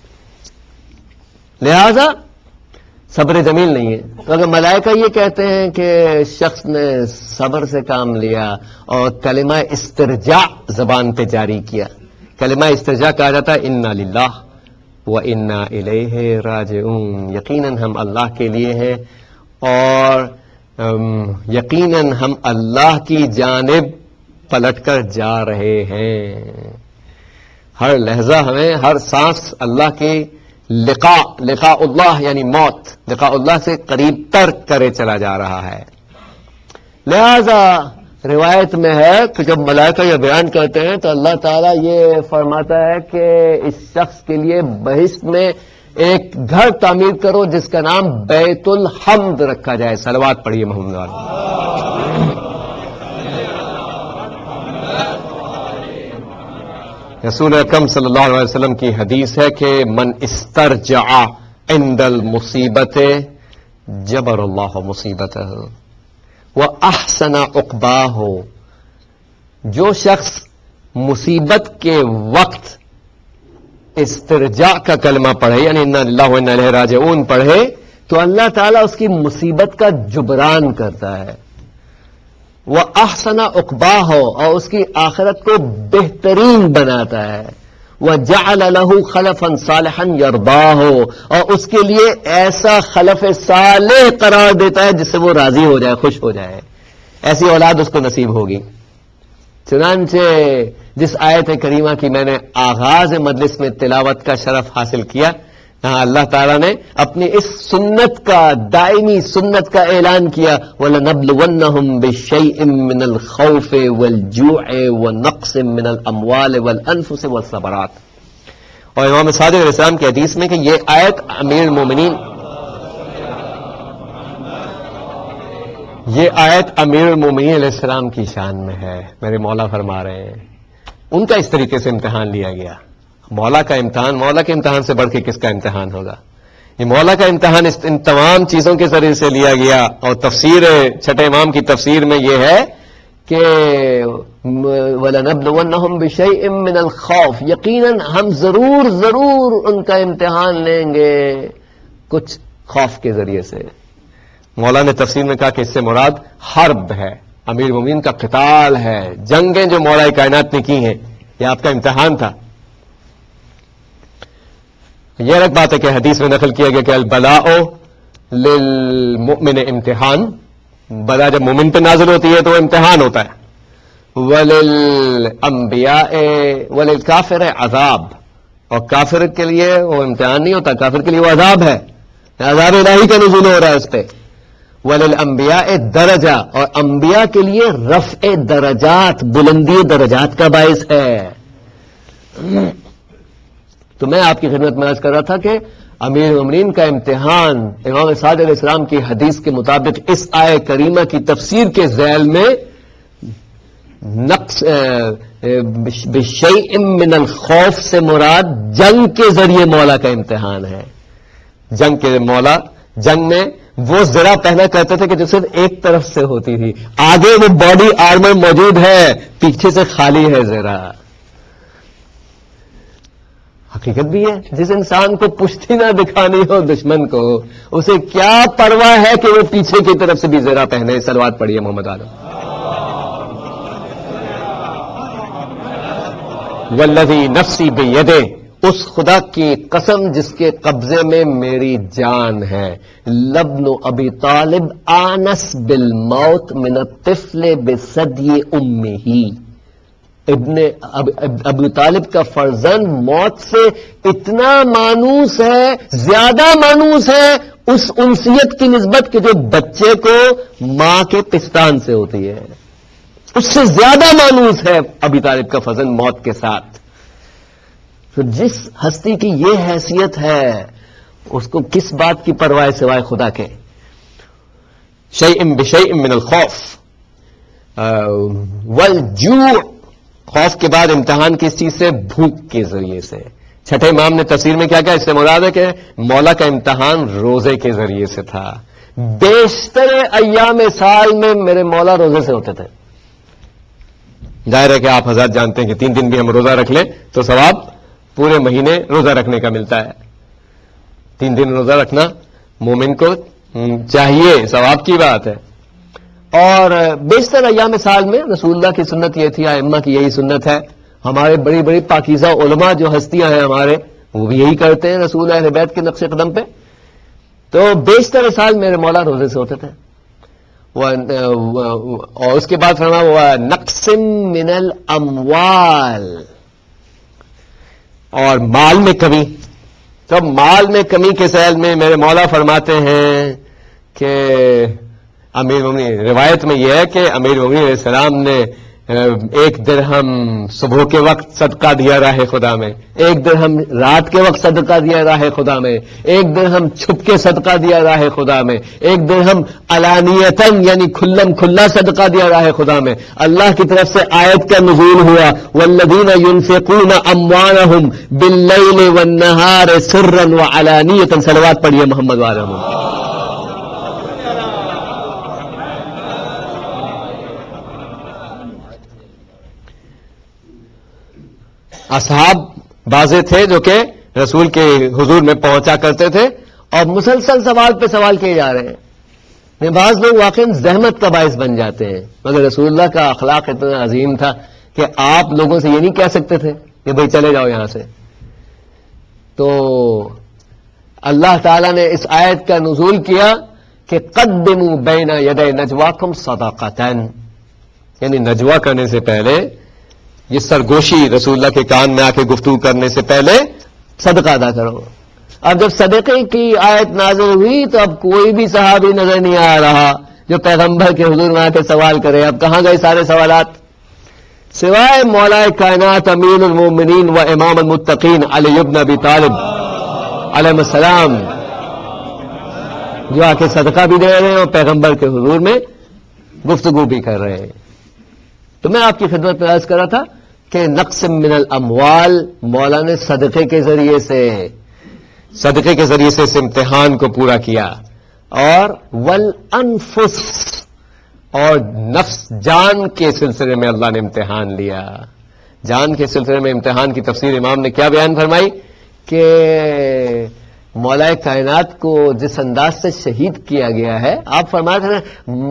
Speaker 1: لہذا صبر جمیل نہیں ہے۔ تو اگر ملائکہ یہ کہتے ہیں کہ شخص نے صبر سے کام لیا اور کلمہ استرجاع زبان پہ جاری کیا، کلمہ استرجاع کہا جاتا ہے انا للہ وَإِنَّا إِلَيْهِ رَاجِعُونَ، یقیناً ہم اللہ کے لیے ہیں اور یقیناً ہم اللہ کی جانب پلٹ کر جا رہے ہیں۔ ہر لحظہ ہمیں، ہر سانس اللہ کی لقاء لقاء اللہ یعنی موت، لقاء اللہ سے قریب تر کرے چلا جا رہا ہے۔ لہذا روایت میں ہے کہ جب ملائکہ یہ بیان کرتے ہیں تو اللہ تعالیٰ یہ فرماتا ہے کہ اس شخص کے لیے بہشت میں ایک گھر تعمیر کرو جس کا نام بیت الحمد رکھا جائے۔ صلوات پڑھیے محمد علیہ۔ رسول اکرم صلی اللہ علیہ وسلم کی حدیث ہے کہ من استرجع عند المصیبت جبر اللہ مصیبتہ وَأَحْسَنَ عُقْبَاهُ، جو شخص مصیبت کے وقت استرجاع کا کلمہ پڑھے یعنی اِنَّا لِلَّهِ وَإِنَّا إِلَيْهِ رَاجِعُونَ پڑھے تو اللہ تعالیٰ اس کی مصیبت کا جبران کرتا ہے، وَأَحْسَنَ عُقْبَاهُ، اور اس کی آخرت کو بہترین بناتا ہے، وَجَعَلَ لَهُ خَلَفًا صَالِحًا يَرْضَاهُ، اور اس کے لیے ایسا خلف صالح قرار دیتا ہے جس سے وہ راضی ہو جائے، خوش ہو جائے، ایسی اولاد اس کو نصیب ہوگی۔ چنانچہ جس آیت کریمہ کی میں نے آغاز مجلس میں تلاوت کا شرف حاصل کیا، یہاں اللہ تعالیٰ نے اپنی اس سنت کا، دائمی سنت کا اعلان کیا، وَلَنَبْلُوَنَّهُمْ بِشَيْءٍ مِّنَ الْخَوْفِ وَالْجُوعِ وَنَقْصٍ مِّنَ الْأَمْوَالِ وَالْأَنفُسِ وَالثَّمَرَاتِ، اور امام صادق علیہ السلام کی حدیث میں کہ یہ آیت امیر المومنین یہ آیت امیر المومنین علیہ السلام کی شان میں ہے، میرے مولا فرما رہے ہیں ان کا اس طریقے سے امتحان لیا گیا۔ مولا کا امتحان، مولا کے امتحان سے بڑھ کے کس کا امتحان ہوگا؟ یہ مولا کا امتحان اس ان تمام چیزوں کے ذریعے سے لیا گیا، اور تفسیر چھٹے امام کی تفسیر میں یہ ہے کہ وَلَنَبْلُوَنَّهُمْ بِشَيْءٍ مِّنَ الْخَوْفِ، یقیناً ہم ضرور ضرور ان کا امتحان لیں گے کچھ خوف کے ذریعے سے۔ مولا نے تفسیر میں کہا کہ اس سے مراد حرب ہے، امیر المومنین کا قتال ہے، جنگیں جو مولا کائنات نے کی ہیں، یہ آپ کا امتحان تھا۔ یہ ایک بات ہے کہ حدیث میں نقل کیا گیا کہ البلاء للمؤمن امتحان، بلا جب مومن پہ نازل ہوتی ہے تو وہ امتحان ہوتا ہے، وللانبیاء وللکافر عذاب، اور کافر کے لیے وہ امتحان نہیں ہوتا، کافر کے لیے وہ عذاب ہے، عذاب الہی کا نزول ہو رہا ہے اس پہ۔ وللانبیاء درجہ، اور انبیاء کے لیے رفع درجات، بلندی درجات کا باعث ہے۔ تو میں آپ کی خدمت میں عرض کر رہا تھا کہ امیر المومنین کا امتحان امام صادق علیہ السلام کی حدیث کے مطابق اس آیت کریمہ کی تفسیر کے ذیل میں نقص بشیء من الخوف سے مراد جنگ کے ذریعے مولا کا امتحان ہے۔ جنگ کے مولا جنگ میں وہ زرہ پہنا کرتے تھے کہ جو صرف ایک طرف سے ہوتی تھی، آگے وہ باڈی آرمر موجود ہے، پیچھے سے خالی ہے زرہ۔ حقیقت بھی ہے، جس انسان کو پشتی نہ دکھانی ہو دشمن کو، اسے کیا پرواہ ہے کہ وہ پیچھے کی طرف سے بھی زرہ پہنے۔ صلوات پڑھیے محمد عالم۔ والذی نفسی بیدہ، اس خدا کی قسم جس کے قبضے میں میری جان ہے، لبن ابی طالب آنس بالموت من الطفل بثدی امہ، ابن ابو طالب کا فرزند موت سے اتنا مانوس ہے، زیادہ مانوس ہے اس انسیت کی نسبت کہ جو بچے کو ماں کے پستان سے ہوتی ہے، اس سے زیادہ مانوس ہے ابو طالب کا فرزند موت کے ساتھ۔ تو جس ہستی کی یہ حیثیت ہے اس کو کس بات کی پرواہ سوائے خدا کے؟ شیء بشیء من الخوف والجوع، خوف کے بعد امتحان کس چیز سے؟ بھوک کے ذریعے سے۔ چھٹے امام نے تفسیر میں کیا کہا؟ اس سے مراد ہے کہ مولا کا امتحان روزے کے ذریعے سے تھا. بیشتر ایام سال میں میرے مولا روزے سے ہوتے تھے. ظاہر ہے کہ آپ حضرات جانتے ہیں کہ تین دن بھی ہم روزہ رکھ لیں تو ثواب پورے مہینے روزہ رکھنے کا ملتا ہے. تین دن روزہ رکھنا مومن کو چاہیے، ثواب کی بات ہے. اور بیشتر ایام سال میں رسول اللہ کی سنت یہ تھی، ائمہ کی یہی سنت ہے. ہمارے بڑی بڑی پاکیزہ علماء جو ہستیاں ہیں ہمارے، وہ بھی یہی کرتے ہیں رسول اہل بیت کے نقش قدم پہ. تو بیشتر سال میرے مولا روزے سے ہوتے تھے. اور اس کے بعد فرمایا وہ نقص من الاموال، اور مال میں کمی. تو مال میں کمی کے سیل میں میرے مولا فرماتے ہیں کہ امیر مومنین، روایت میں یہ ہے کہ امیر مومنین علیہ السلام نے ایک درہم صبح کے وقت صدقہ دیا راہ خدا میں، ایک درہم رات کے وقت صدقہ دیا راہ خدا میں، ایک درہم چھپ کے صدقہ دیا راہ خدا میں، ایک درہم علانیتاً یعنی کھلم کھلا صدقہ دیا راہ خدا میں. اللہ کی طرف سے آیت کا نزول ہوا والذین ينفقون اموالهم باللیل والنہار سرا وعلانیۃ. صلوات پڑھیے محمد وعلی محمد. اصحاب بازے تھے جو کہ رسول کے حضور میں پہنچا کرتے تھے اور مسلسل سوال پہ سوال کیے جا رہے ہیں. بعض لوگ واقعی زحمت کا باعث بن جاتے ہیں، مگر رسول اللہ کا اخلاق اتنا عظیم تھا کہ آپ لوگوں سے یہ نہیں کہہ سکتے تھے کہ بھئی چلے جاؤ یہاں سے. تو اللہ تعالیٰ نے اس آیت کا نزول کیا کہ قدموا بین یدی نجواکم صدقۃ، یعنی نجوا کرنے سے پہلے، یہ سرگوشی رسول اللہ کے کان میں آ کے گفتگو کرنے سے پہلے صدقہ ادا کرو. اب جب صدقے کی آیت نازل ہوئی تو اب کوئی بھی صحابی نظر نہیں آ رہا جو پیغمبر کے حضور میں آ کے سوال کرے. اب کہاں گئے سارے سوالات؟ سوائے مولا کائنات امین المومنین و امام المتقین علی بن ابی طالب علیہ السلام، جو آ کے صدقہ بھی دے رہے ہیں اور پیغمبر کے حضور میں گفتگو بھی کر رہے ہیں. تو میں آپ کی خدمت میں عرض کر رہا تھا کہ نقص من الاموال مولا نے صدقے کے ذریعے سے صدقے کے ذریعے سے اس امتحان کو پورا کیا. اور والانفس، اور نفس جان کے سلسلے میں اللہ نے امتحان لیا. جان کے سلسلے میں امتحان کی تفسیر امام نے کیا بیان فرمائی کہ مولا کائنات کو جس انداز سے شہید کیا گیا ہے، آپ فرماتے ہیں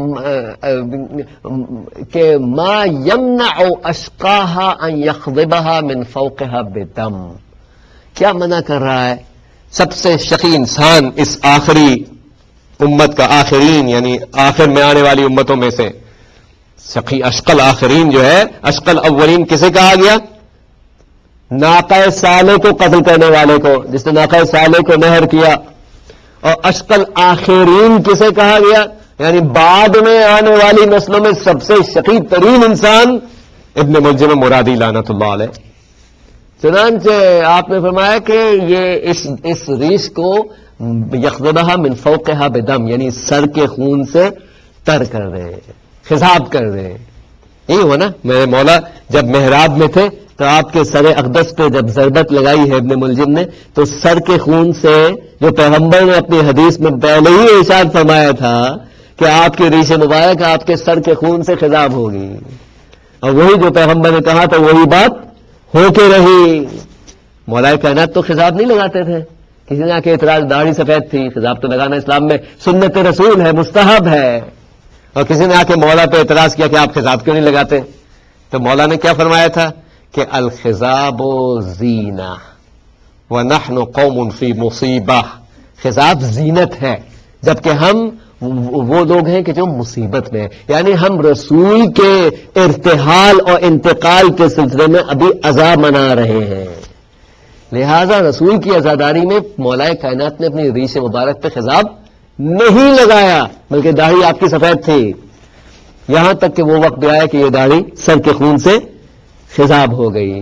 Speaker 1: کہ ما یمنع اشقاہا ان یخضبہا من فوقہا بدم. کیا منع کر رہا ہے سب سے شقی انسان اس آخری امت کا، آخرین یعنی آخر میں آنے والی امتوں میں سے شقی اشقل آخرین جو ہے، اشقل اولین کسے کہا گیا؟ ناقہ سالے کو قتل کرنے والے کو، جس نے ناقہ سالے کو نہر کیا. اور اشقل آخرین کسے کہا گیا؟ یعنی بعد میں آنے والی نسلوں میں سب سے شقی ترین انسان ابن ملجم مرادی لعنت اللہ علیہ. چنانچہ آپ نے فرمایا کہ یہ اس اس ریش کو یخضبہا من فوقہا بدم، یعنی سر کے خون سے تر کر رہے ہیں، خضاب کر رہے ہیں. یہی ہوا نا، میرے مولا جب محراب میں تھے تو آپ کے سر اقدس پہ جب ضربت لگائی ہے ابن ملجم نے، تو سر کے خون سے، جو پیغمبر نے اپنی حدیث میں پہلے ہی ارشاد فرمایا تھا کہ آپ کی ریش مبارک آپ کے سر کے خون سے خضاب ہوگی، اور وہی جو پیغمبر نے کہا تھا وہی بات ہو کے رہی. مولا کائنات تو خضاب نہیں لگاتے تھے. کسی نے آ کے اعتراض، داڑھی سفید تھی، خضاب تو لگانا اسلام میں سنت رسول ہے، مستحب ہے. اور کسی نے آ کے مولا پہ اعتراض کیا کہ آپ خضاب کیوں نہیں لگاتے؟ تو مولا نے کیا فرمایا تھا کہ الخضاب زینہ ونحن قوم فی مصیبہ. خضاب زینت ہے، جبکہ ہم وہ لوگ ہیں کہ جو مصیبت میں ہیں. یعنی ہم رسول کے ارتحال اور انتقال کے سلسلے میں ابھی عزا منا رہے ہیں. لہذا رسول کی عزاداری میں مولا کائنات نے اپنی ریش مبارک پہ خضاب نہیں لگایا، بلکہ داڑھی آپ کی سفید تھی. یہاں تک کہ وہ وقت بھی آیا کہ یہ داڑھی سر کے خون سے خضاب ہو گئی.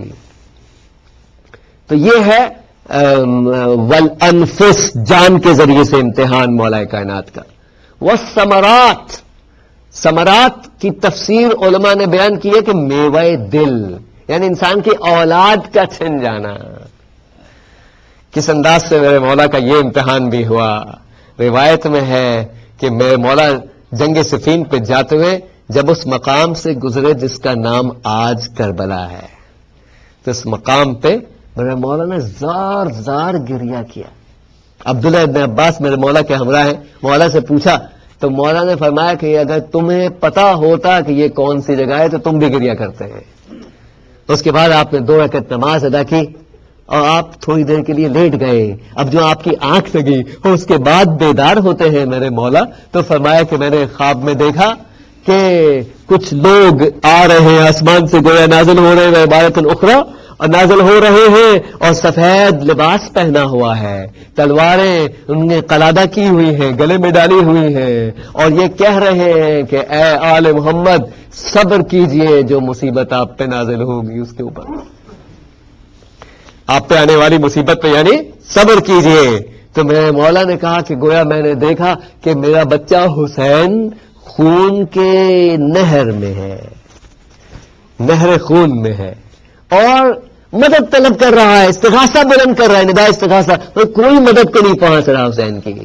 Speaker 1: تو یہ ہے والانفس، جان کے ذریعے سے امتحان مولا کائنات کا. والثمرات، ثمرات کی تفسیر علماء نے بیان کی ہے کہ میوہ دل، یعنی انسان کی اولاد کا چھن جانا. کس انداز سے میرے مولا کا یہ امتحان بھی ہوا. روایت میں ہے کہ میرے مولا جنگ صفین پہ جاتے ہوئے جب اس مقام سے گزرے جس کا نام آج کربلا ہے، تو اس مقام پہ میرے مولا نے زار زار گریہ کیا. عبداللہ ابن عباس میرے مولا کے ہمراہ ہیں، مولا سے پوچھا تو مولا نے فرمایا کہ اگر تمہیں پتا ہوتا کہ یہ کون سی جگہ ہے تو تم بھی گریہ کرتے ہیں. اس کے بعد آپ نے دو رکعت نماز ادا کی اور آپ تھوڑی دیر کے لیے لیٹ گئے. اب جو آپ کی آنکھ لگی اور اس کے بعد بیدار ہوتے ہیں میرے مولا، تو فرمایا کہ میں نے خواب میں دیکھا کہ کچھ لوگ آ رہے ہیں آسمان سے، گویا نازل ہو رہے ہیں عبارت الاخری، اور نازل ہو رہے ہیں اور سفید لباس پہنا ہوا ہے، تلواریں ان نے قلادہ کی ہوئی ہیں، گلے میں ڈالی ہوئی ہیں، اور یہ کہہ رہے ہیں کہ اے آل محمد صبر کیجئے، جو مصیبت آپ پہ نازل ہوگی اس کے اوپر، آپ پہ آنے والی مصیبت پہ یعنی صبر کیجئے. تو میرے مولا نے کہا کہ گویا میں نے دیکھا کہ میرا بچہ حسین خون کے نہر میں ہے، نہر خون میں ہے، اور مدد طلب کر رہا ہے، استغاثہ بلند کر رہا ہے، نداء استغاثہ، تو کوئی مدد کو نہیں پہنچ رہا حسین کی.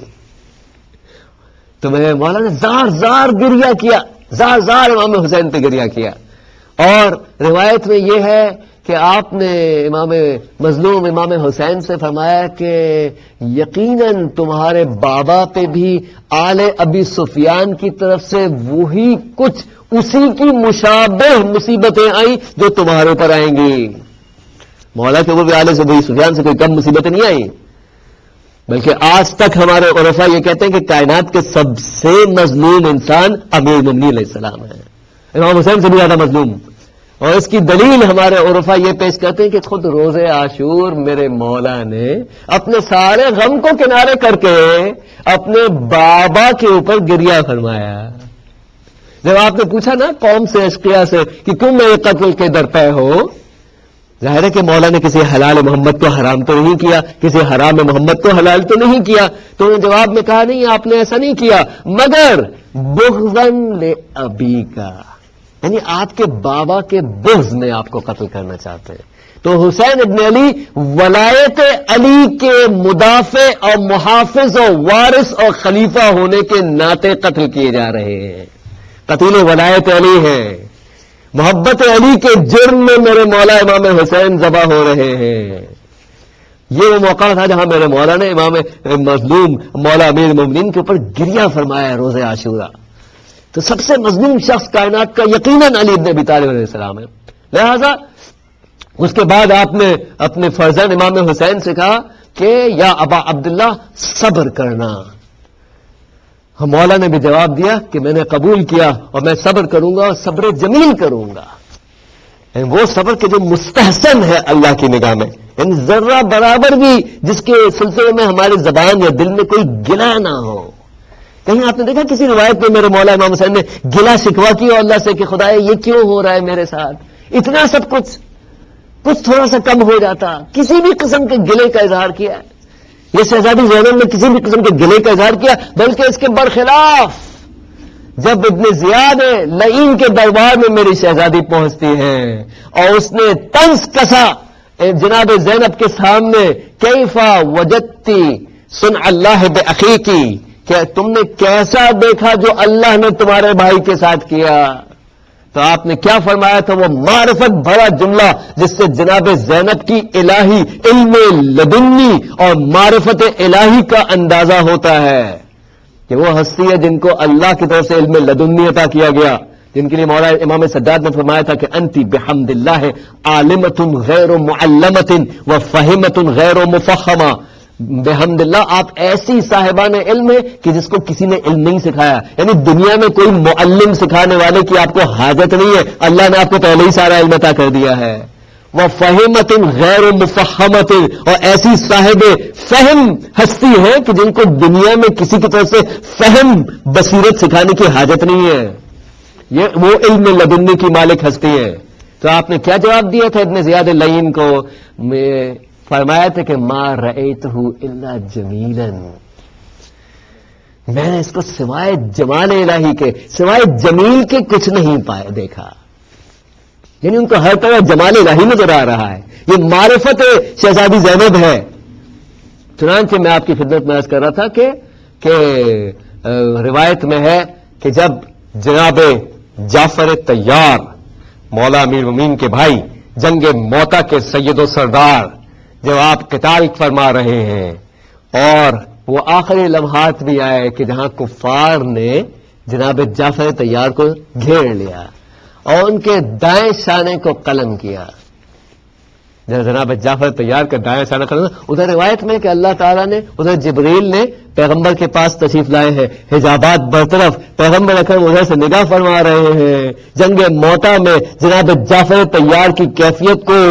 Speaker 1: تو میرے مولا نے زار زار گریہ کیا، زار زار امام حسین پہ گریہ کیا. اور روایت میں یہ ہے کہ آپ نے امام مظلوم امام حسین سے فرمایا کہ یقیناً تمہارے بابا پہ بھی آل ابی سفیان کی طرف سے وہی کچھ اسی کی مشابہ مصیبتیں آئیں جو تمہارے اوپر آئیں گی. مولا کے وہ بھی آل ابی سفیان سے کوئی کم مصیبتیں نہیں آئیں، بلکہ آج تک ہمارے عرفا یہ کہتے ہیں کہ کائنات کے سب سے مظلوم انسان امیر المومنین علیہ السلام ہے، امام حسین سے بھی زیادہ مظلوم. اور اس کی دلیل ہمارے عرفا یہ پیش کرتے ہیں کہ خود روز عاشور میرے مولا نے اپنے سارے غم کو کنارے کر کے اپنے بابا کے اوپر گریہ فرمایا. جب آپ نے پوچھا نا قوم سے، اشقیاء سے کہ کیوں میرے قتل کے درپے ہو، ظاہر ہے کہ مولا نے کسی حلال محمد کو حرام تو نہیں کیا، کسی حرام محمد کو حلال تو نہیں کیا. تو انہوں نے جواب میں کہا نہیں، آپ نے ایسا نہیں کیا، مگر بغضاً لأبی کا، یعنی آپ کے بابا کے بغض میں آپ کو قتل کرنا چاہتے ہیں. تو حسین ابن علی ولایت علی کے مدافع اور محافظ اور وارث اور خلیفہ ہونے کے ناطے قتل کیے جا رہے ہیں، قتیل ولایت علی ہیں. محبت علی کے جرم میں میرے مولا امام حسین ذبح ہو رہے ہیں. یہ وہ موقع تھا جہاں میرے مولا نے امام مظلوم مولا امیر المومنین کے اوپر گریہ فرمایا روز عاشورہ. تو سب سے مظلوم شخص کائنات کا یقیناً علی ابن ابی طالب علیہ السلام ہے. لہذا اس کے بعد آپ نے اپنے فرزند امام حسین سے کہا کہ یا ابا عبداللہ صبر کرنا. ہم مولا نے بھی جواب دیا کہ میں نے قبول کیا اور میں صبر کروں گا اور صبر جمیل کروں گا، یعنی وہ صبر کہ جو مستحسن ہے اللہ کی نگاہ میں، یعنی ذرہ برابر بھی جس کے سلسلے میں ہماری زبان یا دل میں کوئی گلا نہ ہو. کہیں آپ نے دیکھا کسی روایت میں میرے مولا امام حسین نے گلا شکوا کیا اللہ سے کہ خدایا یہ کیوں ہو رہا ہے میرے ساتھ، اتنا سب کچھ کچھ تھوڑا سا کم ہو جاتا، کسی بھی قسم کے گلے کا اظہار کیا ہے. یہ شہزادی زینب نے کسی بھی قسم کے گلے کا اظہار کیا، بلکہ اس کے برخلاف جب ابن زیاد لعین کے دربار میں میری شہزادی پہنچتی ہے اور اس نے طنز کسا جناب زینب کے سامنے، کیفا وجدتی سن اللہ بأخیکی، کہ تم نے کیسا دیکھا جو اللہ نے تمہارے بھائی کے ساتھ کیا. تو آپ نے کیا فرمایا تھا، وہ معرفت بھرا جملہ جس سے جناب زینب کی الہی علم لدنی اور معرفت الہی کا اندازہ ہوتا ہے کہ وہ ہستی ہے جن کو اللہ کی طرف سے علم لدنی عطا کیا گیا، جن کے لیے مولا امام سجاد نے فرمایا تھا کہ انتی بحمد اللہ عالمۃ غیر معلمۃ و فہمۃ غیر مفہمہ. بحمد اللہ آپ ایسی صاحبان علم ہے کہ جس کو کسی نے علم نہیں سکھایا، یعنی دنیا میں کوئی معلم سکھانے والے کی آپ کو حاجت نہیں ہے، اللہ نے آپ کو پہلے ہی سارا علم عطا کر دیا ہے. وہ فہمت غیر مفہمت، اور ایسی صاحب فہم ہستی ہے کہ جن کو دنیا میں کسی کی طرف سے فہم بصیرت سکھانے کی حاجت نہیں ہے، یہ وہ علم لدنی کی مالک ہستی ہے. تو آپ نے کیا جواب دیا تھا ابن زیاد لعین کو؟ میں فرمایا تھا کہ ما رأیتہ الا جمیلا، میں نے اس کو سوائے جمال الہی کے، سوائے جمیل کے کچھ نہیں پایا دیکھا. یعنی ان کو ہر طرح جمال الہی نظر آ رہا ہے. یہ معرفت شہزادی زینب ہے. چنانچہ میں آپ کی خدمت میں عرض کر رہا تھا کہ کہ روایت میں ہے کہ جب جناب جعفر طیار مولا امیر المومنین کے بھائی جنگ موتا کے سید و سردار جب آپ قتال فرما رہے ہیں اور وہ آخری لمحات بھی آئے کہ جہاں کفار نے جناب جعفر طیار کو گھیر لیا اور ان کے دائیں شانے کو قلم کیا. جناب جعفر طیار کا دائیں شانہ قلم، ادھر روایت میں کہ اللہ تعالیٰ نے ادھر جبریل نے پیغمبر کے پاس تشریف لائے ہیں، حجابات برطرف، پیغمبر اکرم ادھر سے نگاہ فرما رہے ہیں. جنگ موتا میں جناب جعفر طیار کی کیفیت کو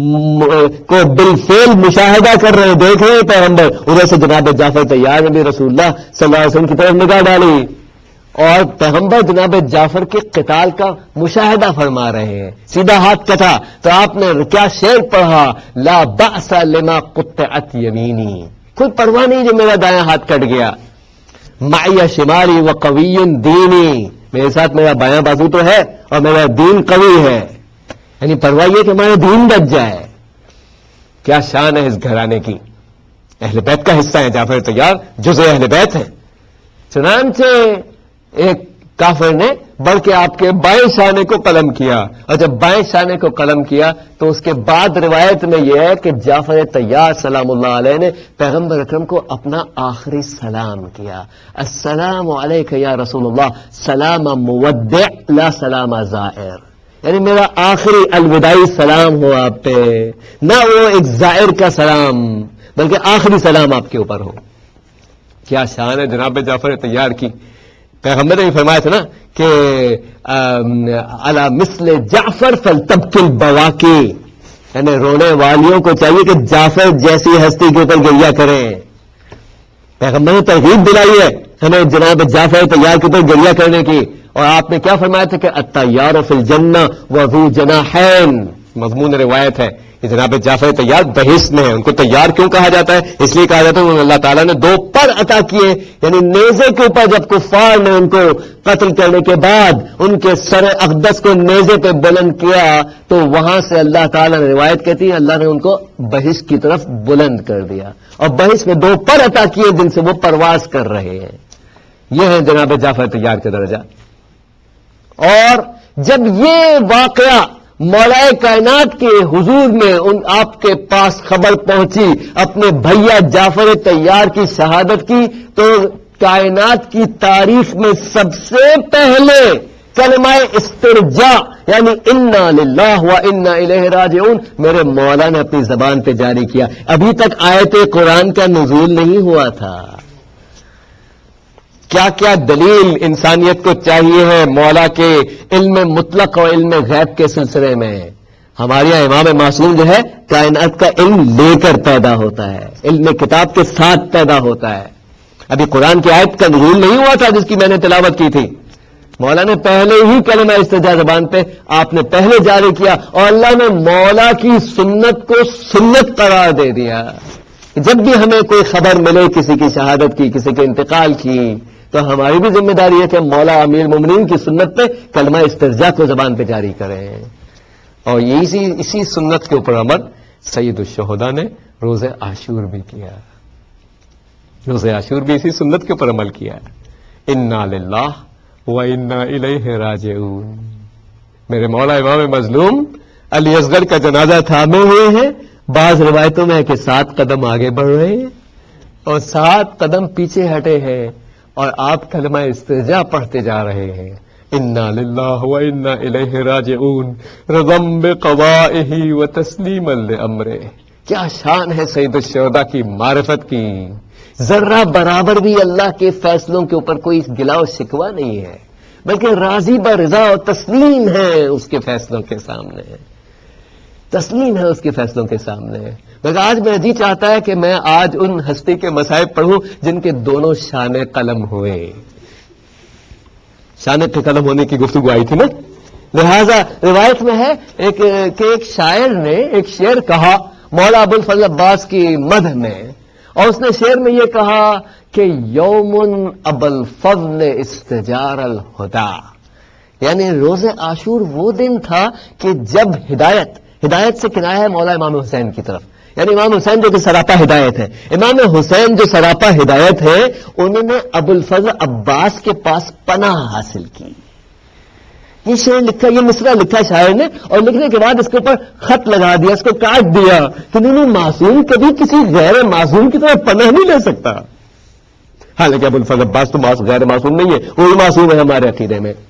Speaker 1: کو بالفعل مشاہدہ کر رہے ہیں، دیکھ رہے ہیں پیغمبر. ادھر سے جناب جعفر طیار نے بھی رسول اللہ صلی اللہ علیہ وسلم کی طرف نگاہ ڈالی اور پیغمبر جناب جعفر کے قتال کا مشاہدہ فرما رہے ہیں. سیدھا ہاتھ کٹا تو آپ نے کیا شعر پڑھا، لا بأس لما قطعت یمینی، کوئی پرواہ نہیں جو میرا دایاں ہاتھ کٹ گیا. معی شمالی وقوی دینی، میرے ساتھ میرا بایاں بازو تو ہے اور میرا دین قوی ہے، یعنی پرواہ یہ کہ ہمارا دین بچ جائے. کیا شان ہے اس گھرانے کی، اہل بیت کا حصہ ہے جعفر طیار، جزء اہل بیت ہے. چنانچہ ایک کافر نے بڑھ کے آپ کے بائیں شانے کو قلم کیا، اور جب بائیں شانے کو قلم کیا تو اس کے بعد روایت میں یہ ہے کہ جعفر طیار سلام اللہ علیہ نے پیغمبر اکرم کو اپنا آخری سلام کیا. السلام علیک یا رسول اللہ، سلام مودع لا سلام زائر، یعنی میرا آخری الوداعی سلام ہو آپ پہ، نہ وہ ایک زائر کا سلام بلکہ آخری سلام آپ کے اوپر ہو. کیا شان ہے جناب جعفر طیار کی. پیغمبر نے فرمایا تھا نا کہ علی مثل جعفر فلتبکی البواکی، یعنی رونے والیوں کو چاہیے کہ جعفر جیسی ہستی کے اوپر گریا کریں. پیغمبر نے ترغیب دلائی ہے ہمیں جناب جعفر طیار کے اوپر گریا کرنے کی. اور آپ نے کیا فرمایا تھا کہ الطیار فی الجنہ وذو جناحین، مضمون روایت ہے کہ جناب جعفر طیار بہشت میں ہے. ان کو طیار کیوں کہا جاتا ہے؟ اس لیے کہا جاتا ہے اللہ تعالیٰ نے دو پر عطا کیے، یعنی نیزے کے اوپر جب کفار نے ان کو قتل کرنے کے بعد ان کے سر اقدس کو نیزے پہ بلند کیا تو وہاں سے اللہ تعالیٰ نے، روایت کہتی ہے اللہ نے ان کو بہشت کی طرف بلند کر دیا اور بہشت میں دو پر عطا کیے جن سے وہ پرواز کر رہے ہیں. یہ ہے جناب جعفر طیار کے درجہ. اور جب یہ واقعہ مولا کائنات کے حضور میں ان آپ کے پاس خبر پہنچی اپنے بھیا جعفر طیار کی شہادت کی، تو کائنات کی تاریخ میں سب سے پہلے کلمہ استرجاع یعنی انا للہ و انا الیہ راجعون میرے مولا نے اپنی زبان پہ جاری کیا. ابھی تک آیت قرآن کا نزول نہیں ہوا تھا. کیا کیا دلیل انسانیت کو چاہیے ہے مولا کے علم مطلق اور علم غیب کے سلسلے میں. ہمارے یہاں امام معصوم جو ہے کائنات کا علم لے کر پیدا ہوتا ہے، علم کتاب کے ساتھ پیدا ہوتا ہے. ابھی قرآن کی آیت کا نزول نہیں ہوا تھا جس کی میں نے تلاوت کی تھی. مولا نے پہلے ہی کلمہ استرجاع زبان پہ آپ نے پہلے جاری کیا اور اللہ نے مولا کی سنت کو سنت قرار دے دیا. جب بھی ہمیں کوئی خبر ملے کسی کی شہادت کی، کسی کے انتقال کی، تو ہماری بھی ذمہ داری ہے کہ مولا امیر المومنین کی سنت پہ کلمہ استرجاع کو زبان پہ جاری کریں. اور یہ اسی اسی سنت کے اوپر عمل سید الشہداء نے روز عاشور بھی کیا. روز عاشور بھی اسی سنت کے اوپر عمل کیا. انا للہ و انا الیہ راجعون. میرے مولا امام مظلوم علی اصغر کا جنازہ تھامے ہوئے ہیں. بعض روایتوں میں ہے کہ سات قدم آگے بڑھ رہے ہیں اور سات قدم پیچھے ہٹے ہیں اور آپ کلمہ استرجاع پڑھتے جا رہے ہیں. انا للہ و انا الیہ راجعون رضا بقضائہ و تسلیما لامرہ. کیا شان ہے سید الشہداء کی معرفت کی. ذرہ برابر بھی اللہ کے فیصلوں کے اوپر کوئی گلا و شکوہ نہیں ہے بلکہ راضی برضا اور تسلیم ہے اس کے فیصلوں کے سامنے. تسلیم ہے اس کے فیصلوں کے سامنے. مگر آج میں جی چاہتا ہے کہ میں آج ان ہستی کے مصائب پڑھوں جن کے دونوں شان قلم ہوئے. شان پہ قلم ہونے کی گفتگو آئی تھی نا. لہذا روایت میں ہے ایک کہ ایک شاعر نے ایک شعر کہا مولا ابو الفضل عباس کی مدح میں، اور اس نے شعر میں یہ کہا کہ یوم ابو الفضل استجار الہدا، یعنی روز عاشور وہ دن تھا کہ جب ہدایت ہدایت سے کنایا ہے مولا امام حسین کی طرف یعنی امام حسین جو کہ سراپا ہدایت ہے، امام حسین جو سراپا ہدایت ہے، انہوں نے ابو الفضل عباس کے پاس پناہ حاصل کی. یہ شعر لکھا، یہ مصرع لکھا شاعر نے، اور لکھنے کے بعد اس کے اوپر خط لگا دیا، اس کو کاٹ دیا کہ نہیں نہیں، معصوم کبھی کسی غیر معصوم کی طرف پناہ نہیں لے سکتا. حالانکہ ابو الفضل عباس تو غیر معصوم نہیں ہے، وہ معصوم ہے ہمارے عقیدے میں.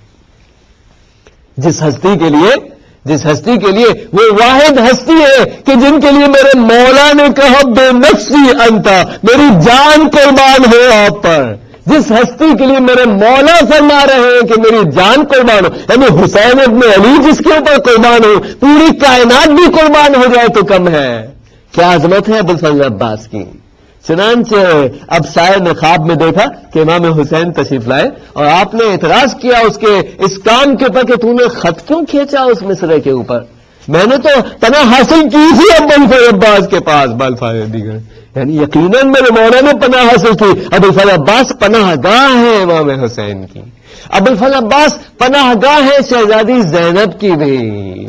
Speaker 1: جس ہستی کے لیے جس ہستی کے لیے وہ واحد ہستی ہے کہ جن کے لیے میرے مولا نے کہا بے نفسی انتا، میری جان قربان ہو آپ پر. جس ہستی کے لیے میرے مولا فرما رہے ہیں کہ میری جان قربان ہو، یعنی حسین ابن علی جس کے اوپر قربان ہو، پوری کائنات بھی قربان ہو جائے تو کم ہے. کیا عظمت ہے ابو الفضل عباس کی. چنانچہ اب شاعر نے خواب میں دیکھا کہ امام حسین تشریف لائے، اور آپ نے اعتراض کیا اس کے اس کام کے اوپر کہ تو نے خط کیوں کھینچا اس مصرے کے اوپر. میں نے تو پناہ حاصل کی تھی ابو الفضل عباس کے پاس بالفاظ دیگر، یعنی یقیناً میرے مولا نے پناہ حاصل کی. ابو الفضل عباس پناہ گاہ ہے امام حسین کی. ابو الفضل عباس پناہ گاہ ہے شہزادی زینب کی بھی.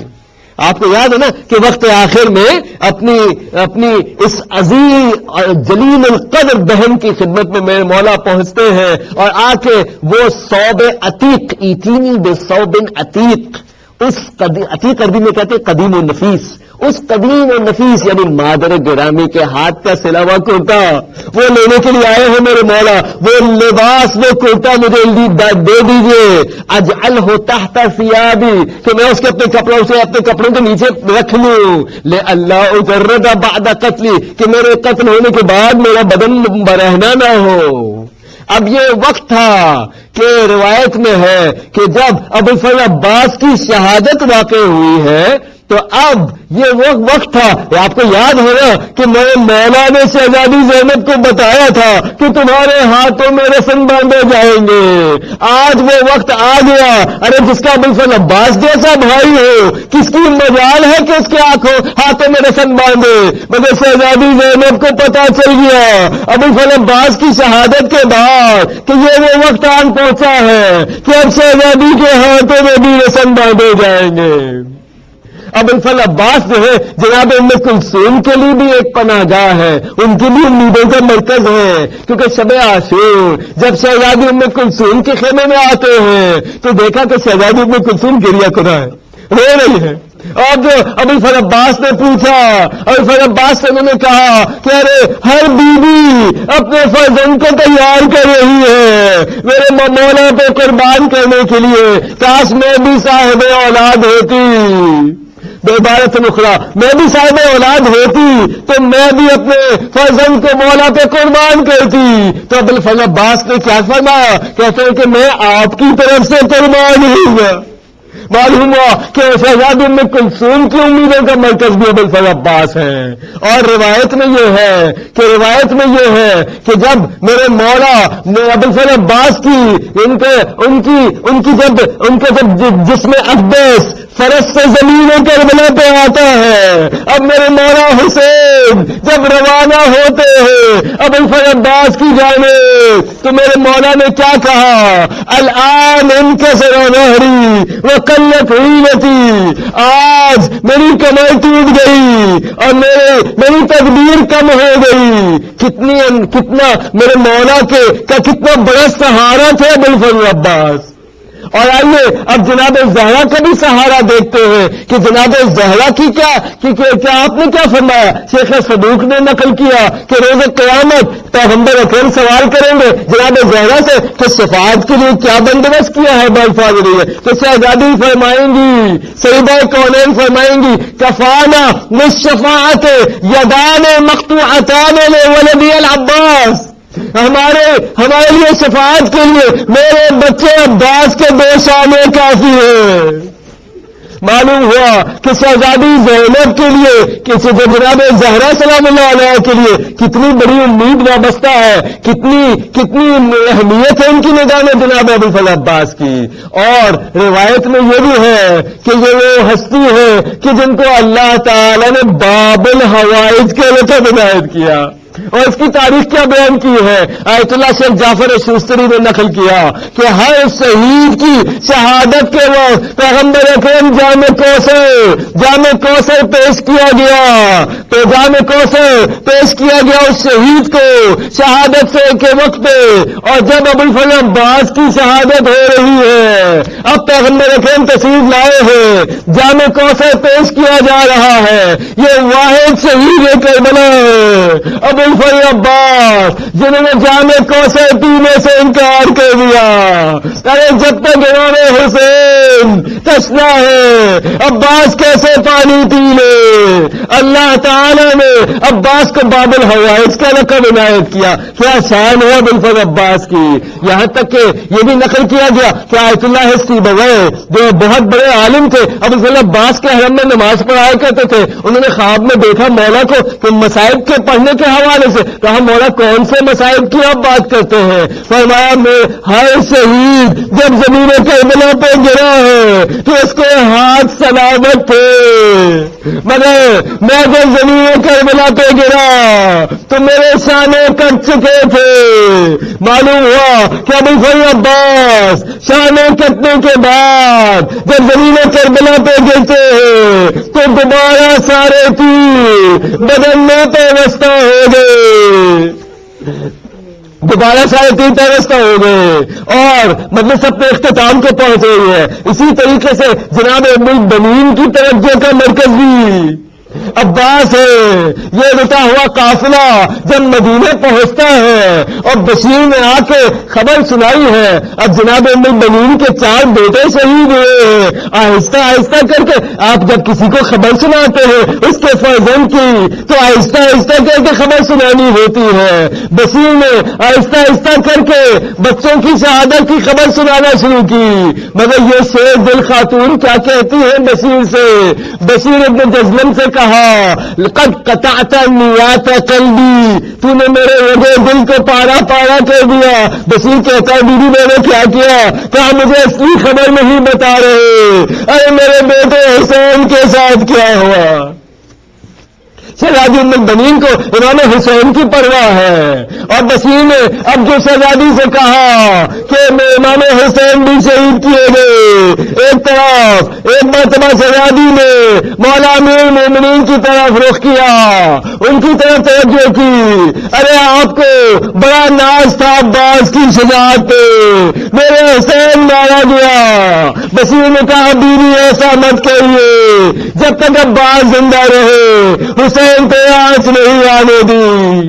Speaker 1: آپ کو یاد ہے نا کہ وقت آخر میں اپنی اپنی اس عظیم اور جلیل القدر بہن کی خدمت میں میرے مولا پہنچتے ہیں، اور آ کے وہ صوب عتیق، ایتینی بے صوب عتیق، اس عتیق عربی میں کہتے ہیں قدیم و نفیس، اس قدیم و نفیس یعنی مادر گرامی کے ہاتھ کا سلا ہوا کرتا وہ لینے کے لیے آئے ہیں میرے مولا. وہ لباس، وہ کرتا مجھے دے دیجئے، اجعلہ تحت ثیابی، کہ میں اس کے اپنے کپڑوں سے اپنے کپڑوں کے نیچے رکھ لوں. لے اللہ اجرد بعد قتلی، کہ میرے قتل ہونے کے بعد میرا بدن برہنا نہ ہو. اب یہ وقت تھا کہ روایت میں ہے کہ جب ابو الفضل عباس کی شہادت واقع ہوئی ہے تو اب یہ وہ وقت تھا، آپ کو یاد ہے نا کہ میرے مولا نے شہزادی زینب کو بتایا تھا کہ تمہارے ہاتھوں میں رسن باندھے جائیں گے. آج وہ وقت آ گیا. ارے جس کا ابو الفضل عباس جیسا بھائی ہو، کس کی مجال ہے کہ اس کے آنکھوں ہاتھوں میں رسن باندھے. مگر شہزادی زینب کو پتا چل گیا ابو الفضل عباس کی شہادت کے بعد کہ یہ وہ وقت آن پہنچا ہے کہ اب شہزادی کے ہاتھوں میں بھی رسن باندھے جائیں گے. ابو الفضل عباس جو ہے جناب ام کلثوم کے لیے بھی ایک پناہ گاہ ہے، ان کی بھی امیدوں کا مرکز ہے. کیونکہ شب عاشور جب شہزادی ام کلثوم کے خیمے میں آتے ہیں تو دیکھا کہ شہزادی ام کلثوم گریہ کھڑا ہے، رو رہی ہے. اور جو ابو الفضل عباس نے پوچھا، ابو الفضل عباس سے انہوں نے کہا کہ ارے ہر بیوی اپنے فرزند کو تیار کر رہی ہے میرے مولا پہ قربان کرنے کے لیے، کاش میں بھی صاحب اولاد ہوتی. بے عبارت نخرا، میں بھی صاحب اولاد ہوتی تو میں بھی اپنے فرزند کو مولا پہ قربان کرتی. تو ابو الفضل عباس نے کیا فرمایا؟ کہتے ہیں کہ میں آپ کی طرف سے قربان ہوں گا. معلوم ہوا کہ شہزادی ام کلثوم کی امیدوں کا مرکز بھی ابو الفضل عباس ہے. اور روایت میں یہ ہے کہ روایت میں یہ ہے کہ جب میرے مولا ابو الفضل عباس کی ان کے ان کی ان کی جب ان کے جب جسم اقدس فرش سے زمین کربلا پہ آتا ہے، اب میرے مولا حسین جب روانہ ہوتے ہیں ابو الفضل عباس کی جانب، تو میرے مولا نے کیا کہا؟ الآن انکسر ظہری وقلت حیلتی، آج میری کمر ٹوٹ گئی اور میرے میری تدبیر کم ہو گئی. کتنی کتنا میرے مولا کے کا کتنا بڑا سہارا تھا ابو الفضل عباس. اور آئیے اب جناب زہرا کا بھی سہارا دیکھتے ہیں کہ جناب زہرا کی کیا کہ کیا آپ نے کیا فرمایا؟ شیخ صدوق نے نقل کیا کہ روز قیامت پیغمبر اکرم سوال کریں گے جناب زہرا سے کہ شفاعت کے لیے کیا بندوبست کیا ہے بالفاظ رہی ہے. تو شہزادی فرمائیں گی، سیدہ کونین فرمائیں گی کفانا مشفاعت یدان مقطوعتان لولدی العباس، ہمارے ہمارے لیے شفاعت کے لیے میرے بچے عباس کے دو شانے کافی ہیں. معلوم ہوا کہ شہزادی زینب کے لیے کسی جناب زہرا سلام اللہ علیہ کے لیے کتنی بڑی امید وابستہ ہے، کتنی کتنی اہمیت ہے ان کی نگاہ میں جناب ابو الفضل عباس کی. اور روایت میں یہ بھی ہے کہ یہ وہ ہستی ہے کہ جن کو اللہ تعالی نے باب الحوائج کے لقب عنایت کیا. اور اس کی تاریخ کیا بیان کی ہے؟ آیت اللہ شیخ جعفر شوستری نے نقل کیا کہ ہر شہید کی شہادت کے وقت پیغمبر اکرم جامع کوثر جامع کوثر پیش کیا گیا تو جامع کوثر پیش کیا گیا اس شہید کو شہادت سے کے وقت پہ، اور جب ابو الفضل عباس کی شہادت ہو رہی ہے، اب پیغمبر اکرم تشریف لائے ہیں، جامع کوثر پیش کیا جا رہا ہے، یہ واحد شہید کربلا ہے ابو الفضل عباس، جنہوں نے جامع کوثر پینے سے انکار کر دیا۔ ارے جب تک امام حسین تشنا ہے، عباس کیسے پانی پی لے؟ اللہ تعالی نے عباس کو باب الحوائج کا لقب عنایت کیا۔ کیا شان ہے ابو الفضل عباس کی! یہاں تک کہ یہ بھی نقل کیا گیا کہ آیت اللہ سیبویہ جو بہت بڑے عالم تھے، ابو الفضل عباس کے حرم میں نماز پڑھایا کرتے تھے، انہوں نے خواب میں دیکھا مولا کو کہ مصائب کے پڑھنے کے حوالے سے، کہا مولا کون سے مصائب کی آپ بات کرتے ہیں؟ فرمایا میں ہر شہید جب زمین کربلا پہ گرا ہے تو اس کے ہاتھ سلامت تھے، مگر میں جب زمین کربلا پہ گرا تو میرے شانے کٹ چکے تھے۔ معلوم ہوا کہ ابو الفضل عباس شانے کٹنے کے بعد جب زمین کربلا پہ گرتے ہیں تو دوبارہ سارے تیر بدن میں پیوستہ ہو گئے، دوبارہ سارے تین پیوستہ ہو گئے اور مجلس اپنے اختتام کو پہنچ رہی ہے۔ اسی طریقے سے جناب ام البنین کی توجہ کا مرکز بھی عباس ہے۔ یہ رٹا ہوا قافلہ جب مدینے پہنچتا ہے اور بشیر نے آ کے خبر سنائی ہے، اب جناب ام البنین کے چار بیٹے شہید ہوئے ہیں، آہستہ آہستہ کر کے آپ جب کسی کو خبر سناتے ہیں اس کے فرزند کی تو آہستہ آہستہ کر کے خبر سنانی ہوتی ہے۔ بشیر نے آہستہ آہستہ کر کے بچوں کی شہادت کی خبر سنانا شروع کی، مگر یہ شیر دل خاتون کیا کہتی ہے بشیر سے؟ بشیر ابن جزلم سے کہا لقد قطعت نیات قلبی، تو نے میرے رگے دل کو پارا پارا کر دیا۔ بشیر کہتا ہے بی بی میں نے کیا کیا؟ کہا مجھے اصلی خبر نہیں بتا رہے، ارے میرے بیٹے حسین کے ساتھ کیا ہوا؟ شہزادی ام البنین کو امام حسین کی پرواہ ہے، اور بشیر نے اب جو شہزادی سے کہا کہ امام حسین بھی شہید کیے گئے، ایک طرف ایک مرتبہ شہزادی نے مولا امیر المومنین کی طرف رخ کیا، ان کی طرف توجہ کی، ارے آپ کو بڑا ناز تھا عباس کی شجاعت پہ، میرے حسین مارا گیا۔ بشیر نے کہا بیوی ایسا مت کہیے، جب تک عباس زندہ رہے حسین پہ آنچ نہیں آنے دی۔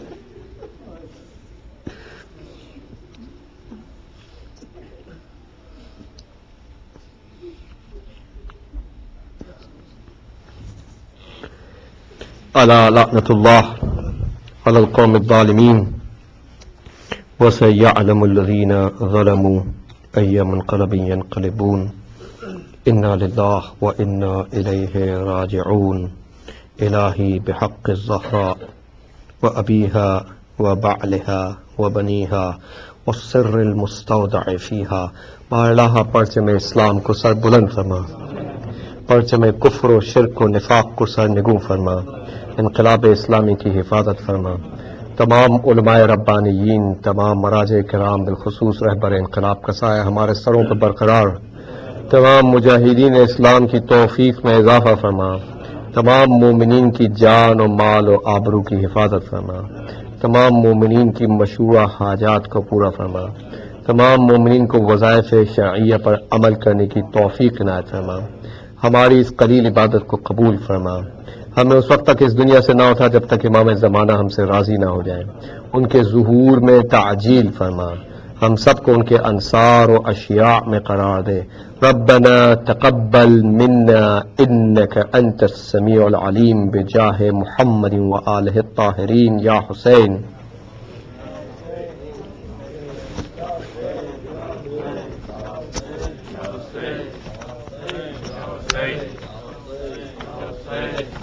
Speaker 1: الا لعنت اللہ علی القوم الظالمین وسيعلم الذین ظلموا ای منقلب ینقلبون انا للہ وانا الیہ راجعون۔ الہی بحق الزہراء وابیها وبعلها وبنیها والسر المستودع فیها، بارلاہ پرچم اسلام کو سر بلند فرما، پرچم کفر و شرک و نفاق کو سر نگوں فرما، انقلاب اسلامی کی حفاظت فرما۔ تمام علماء ربانیین، تمام مراجع کرام، بالخصوص رہبر انقلاب کا سایہ ہمارے سروں پر برقرار، تمام مجاہدین اسلام کی توفیق میں اضافہ فرما، تمام مومنین کی جان و مال و آبرو کی حفاظت فرما، تمام مومنین کی مشروع حاجات کو پورا فرما، تمام مومنین کو وظائف شرعیہ پر عمل کرنے کی توفیق عنایت فرما، ہماری اس قلیل عبادت کو قبول فرما، ہمیں اس وقت تک اس دنیا سے نہ اٹھا جب تک امام زمانہ ہم سے راضی نہ ہو جائیں، ان کے ظہور میں تعجیل فرما، ہم سب کو ان کے انصار و اشیاء میں قرار دے۔ ربنا تقبل منا انك انت السمیع العلیم بجاہ محمد و آلہ الطاہرین یا حسین۔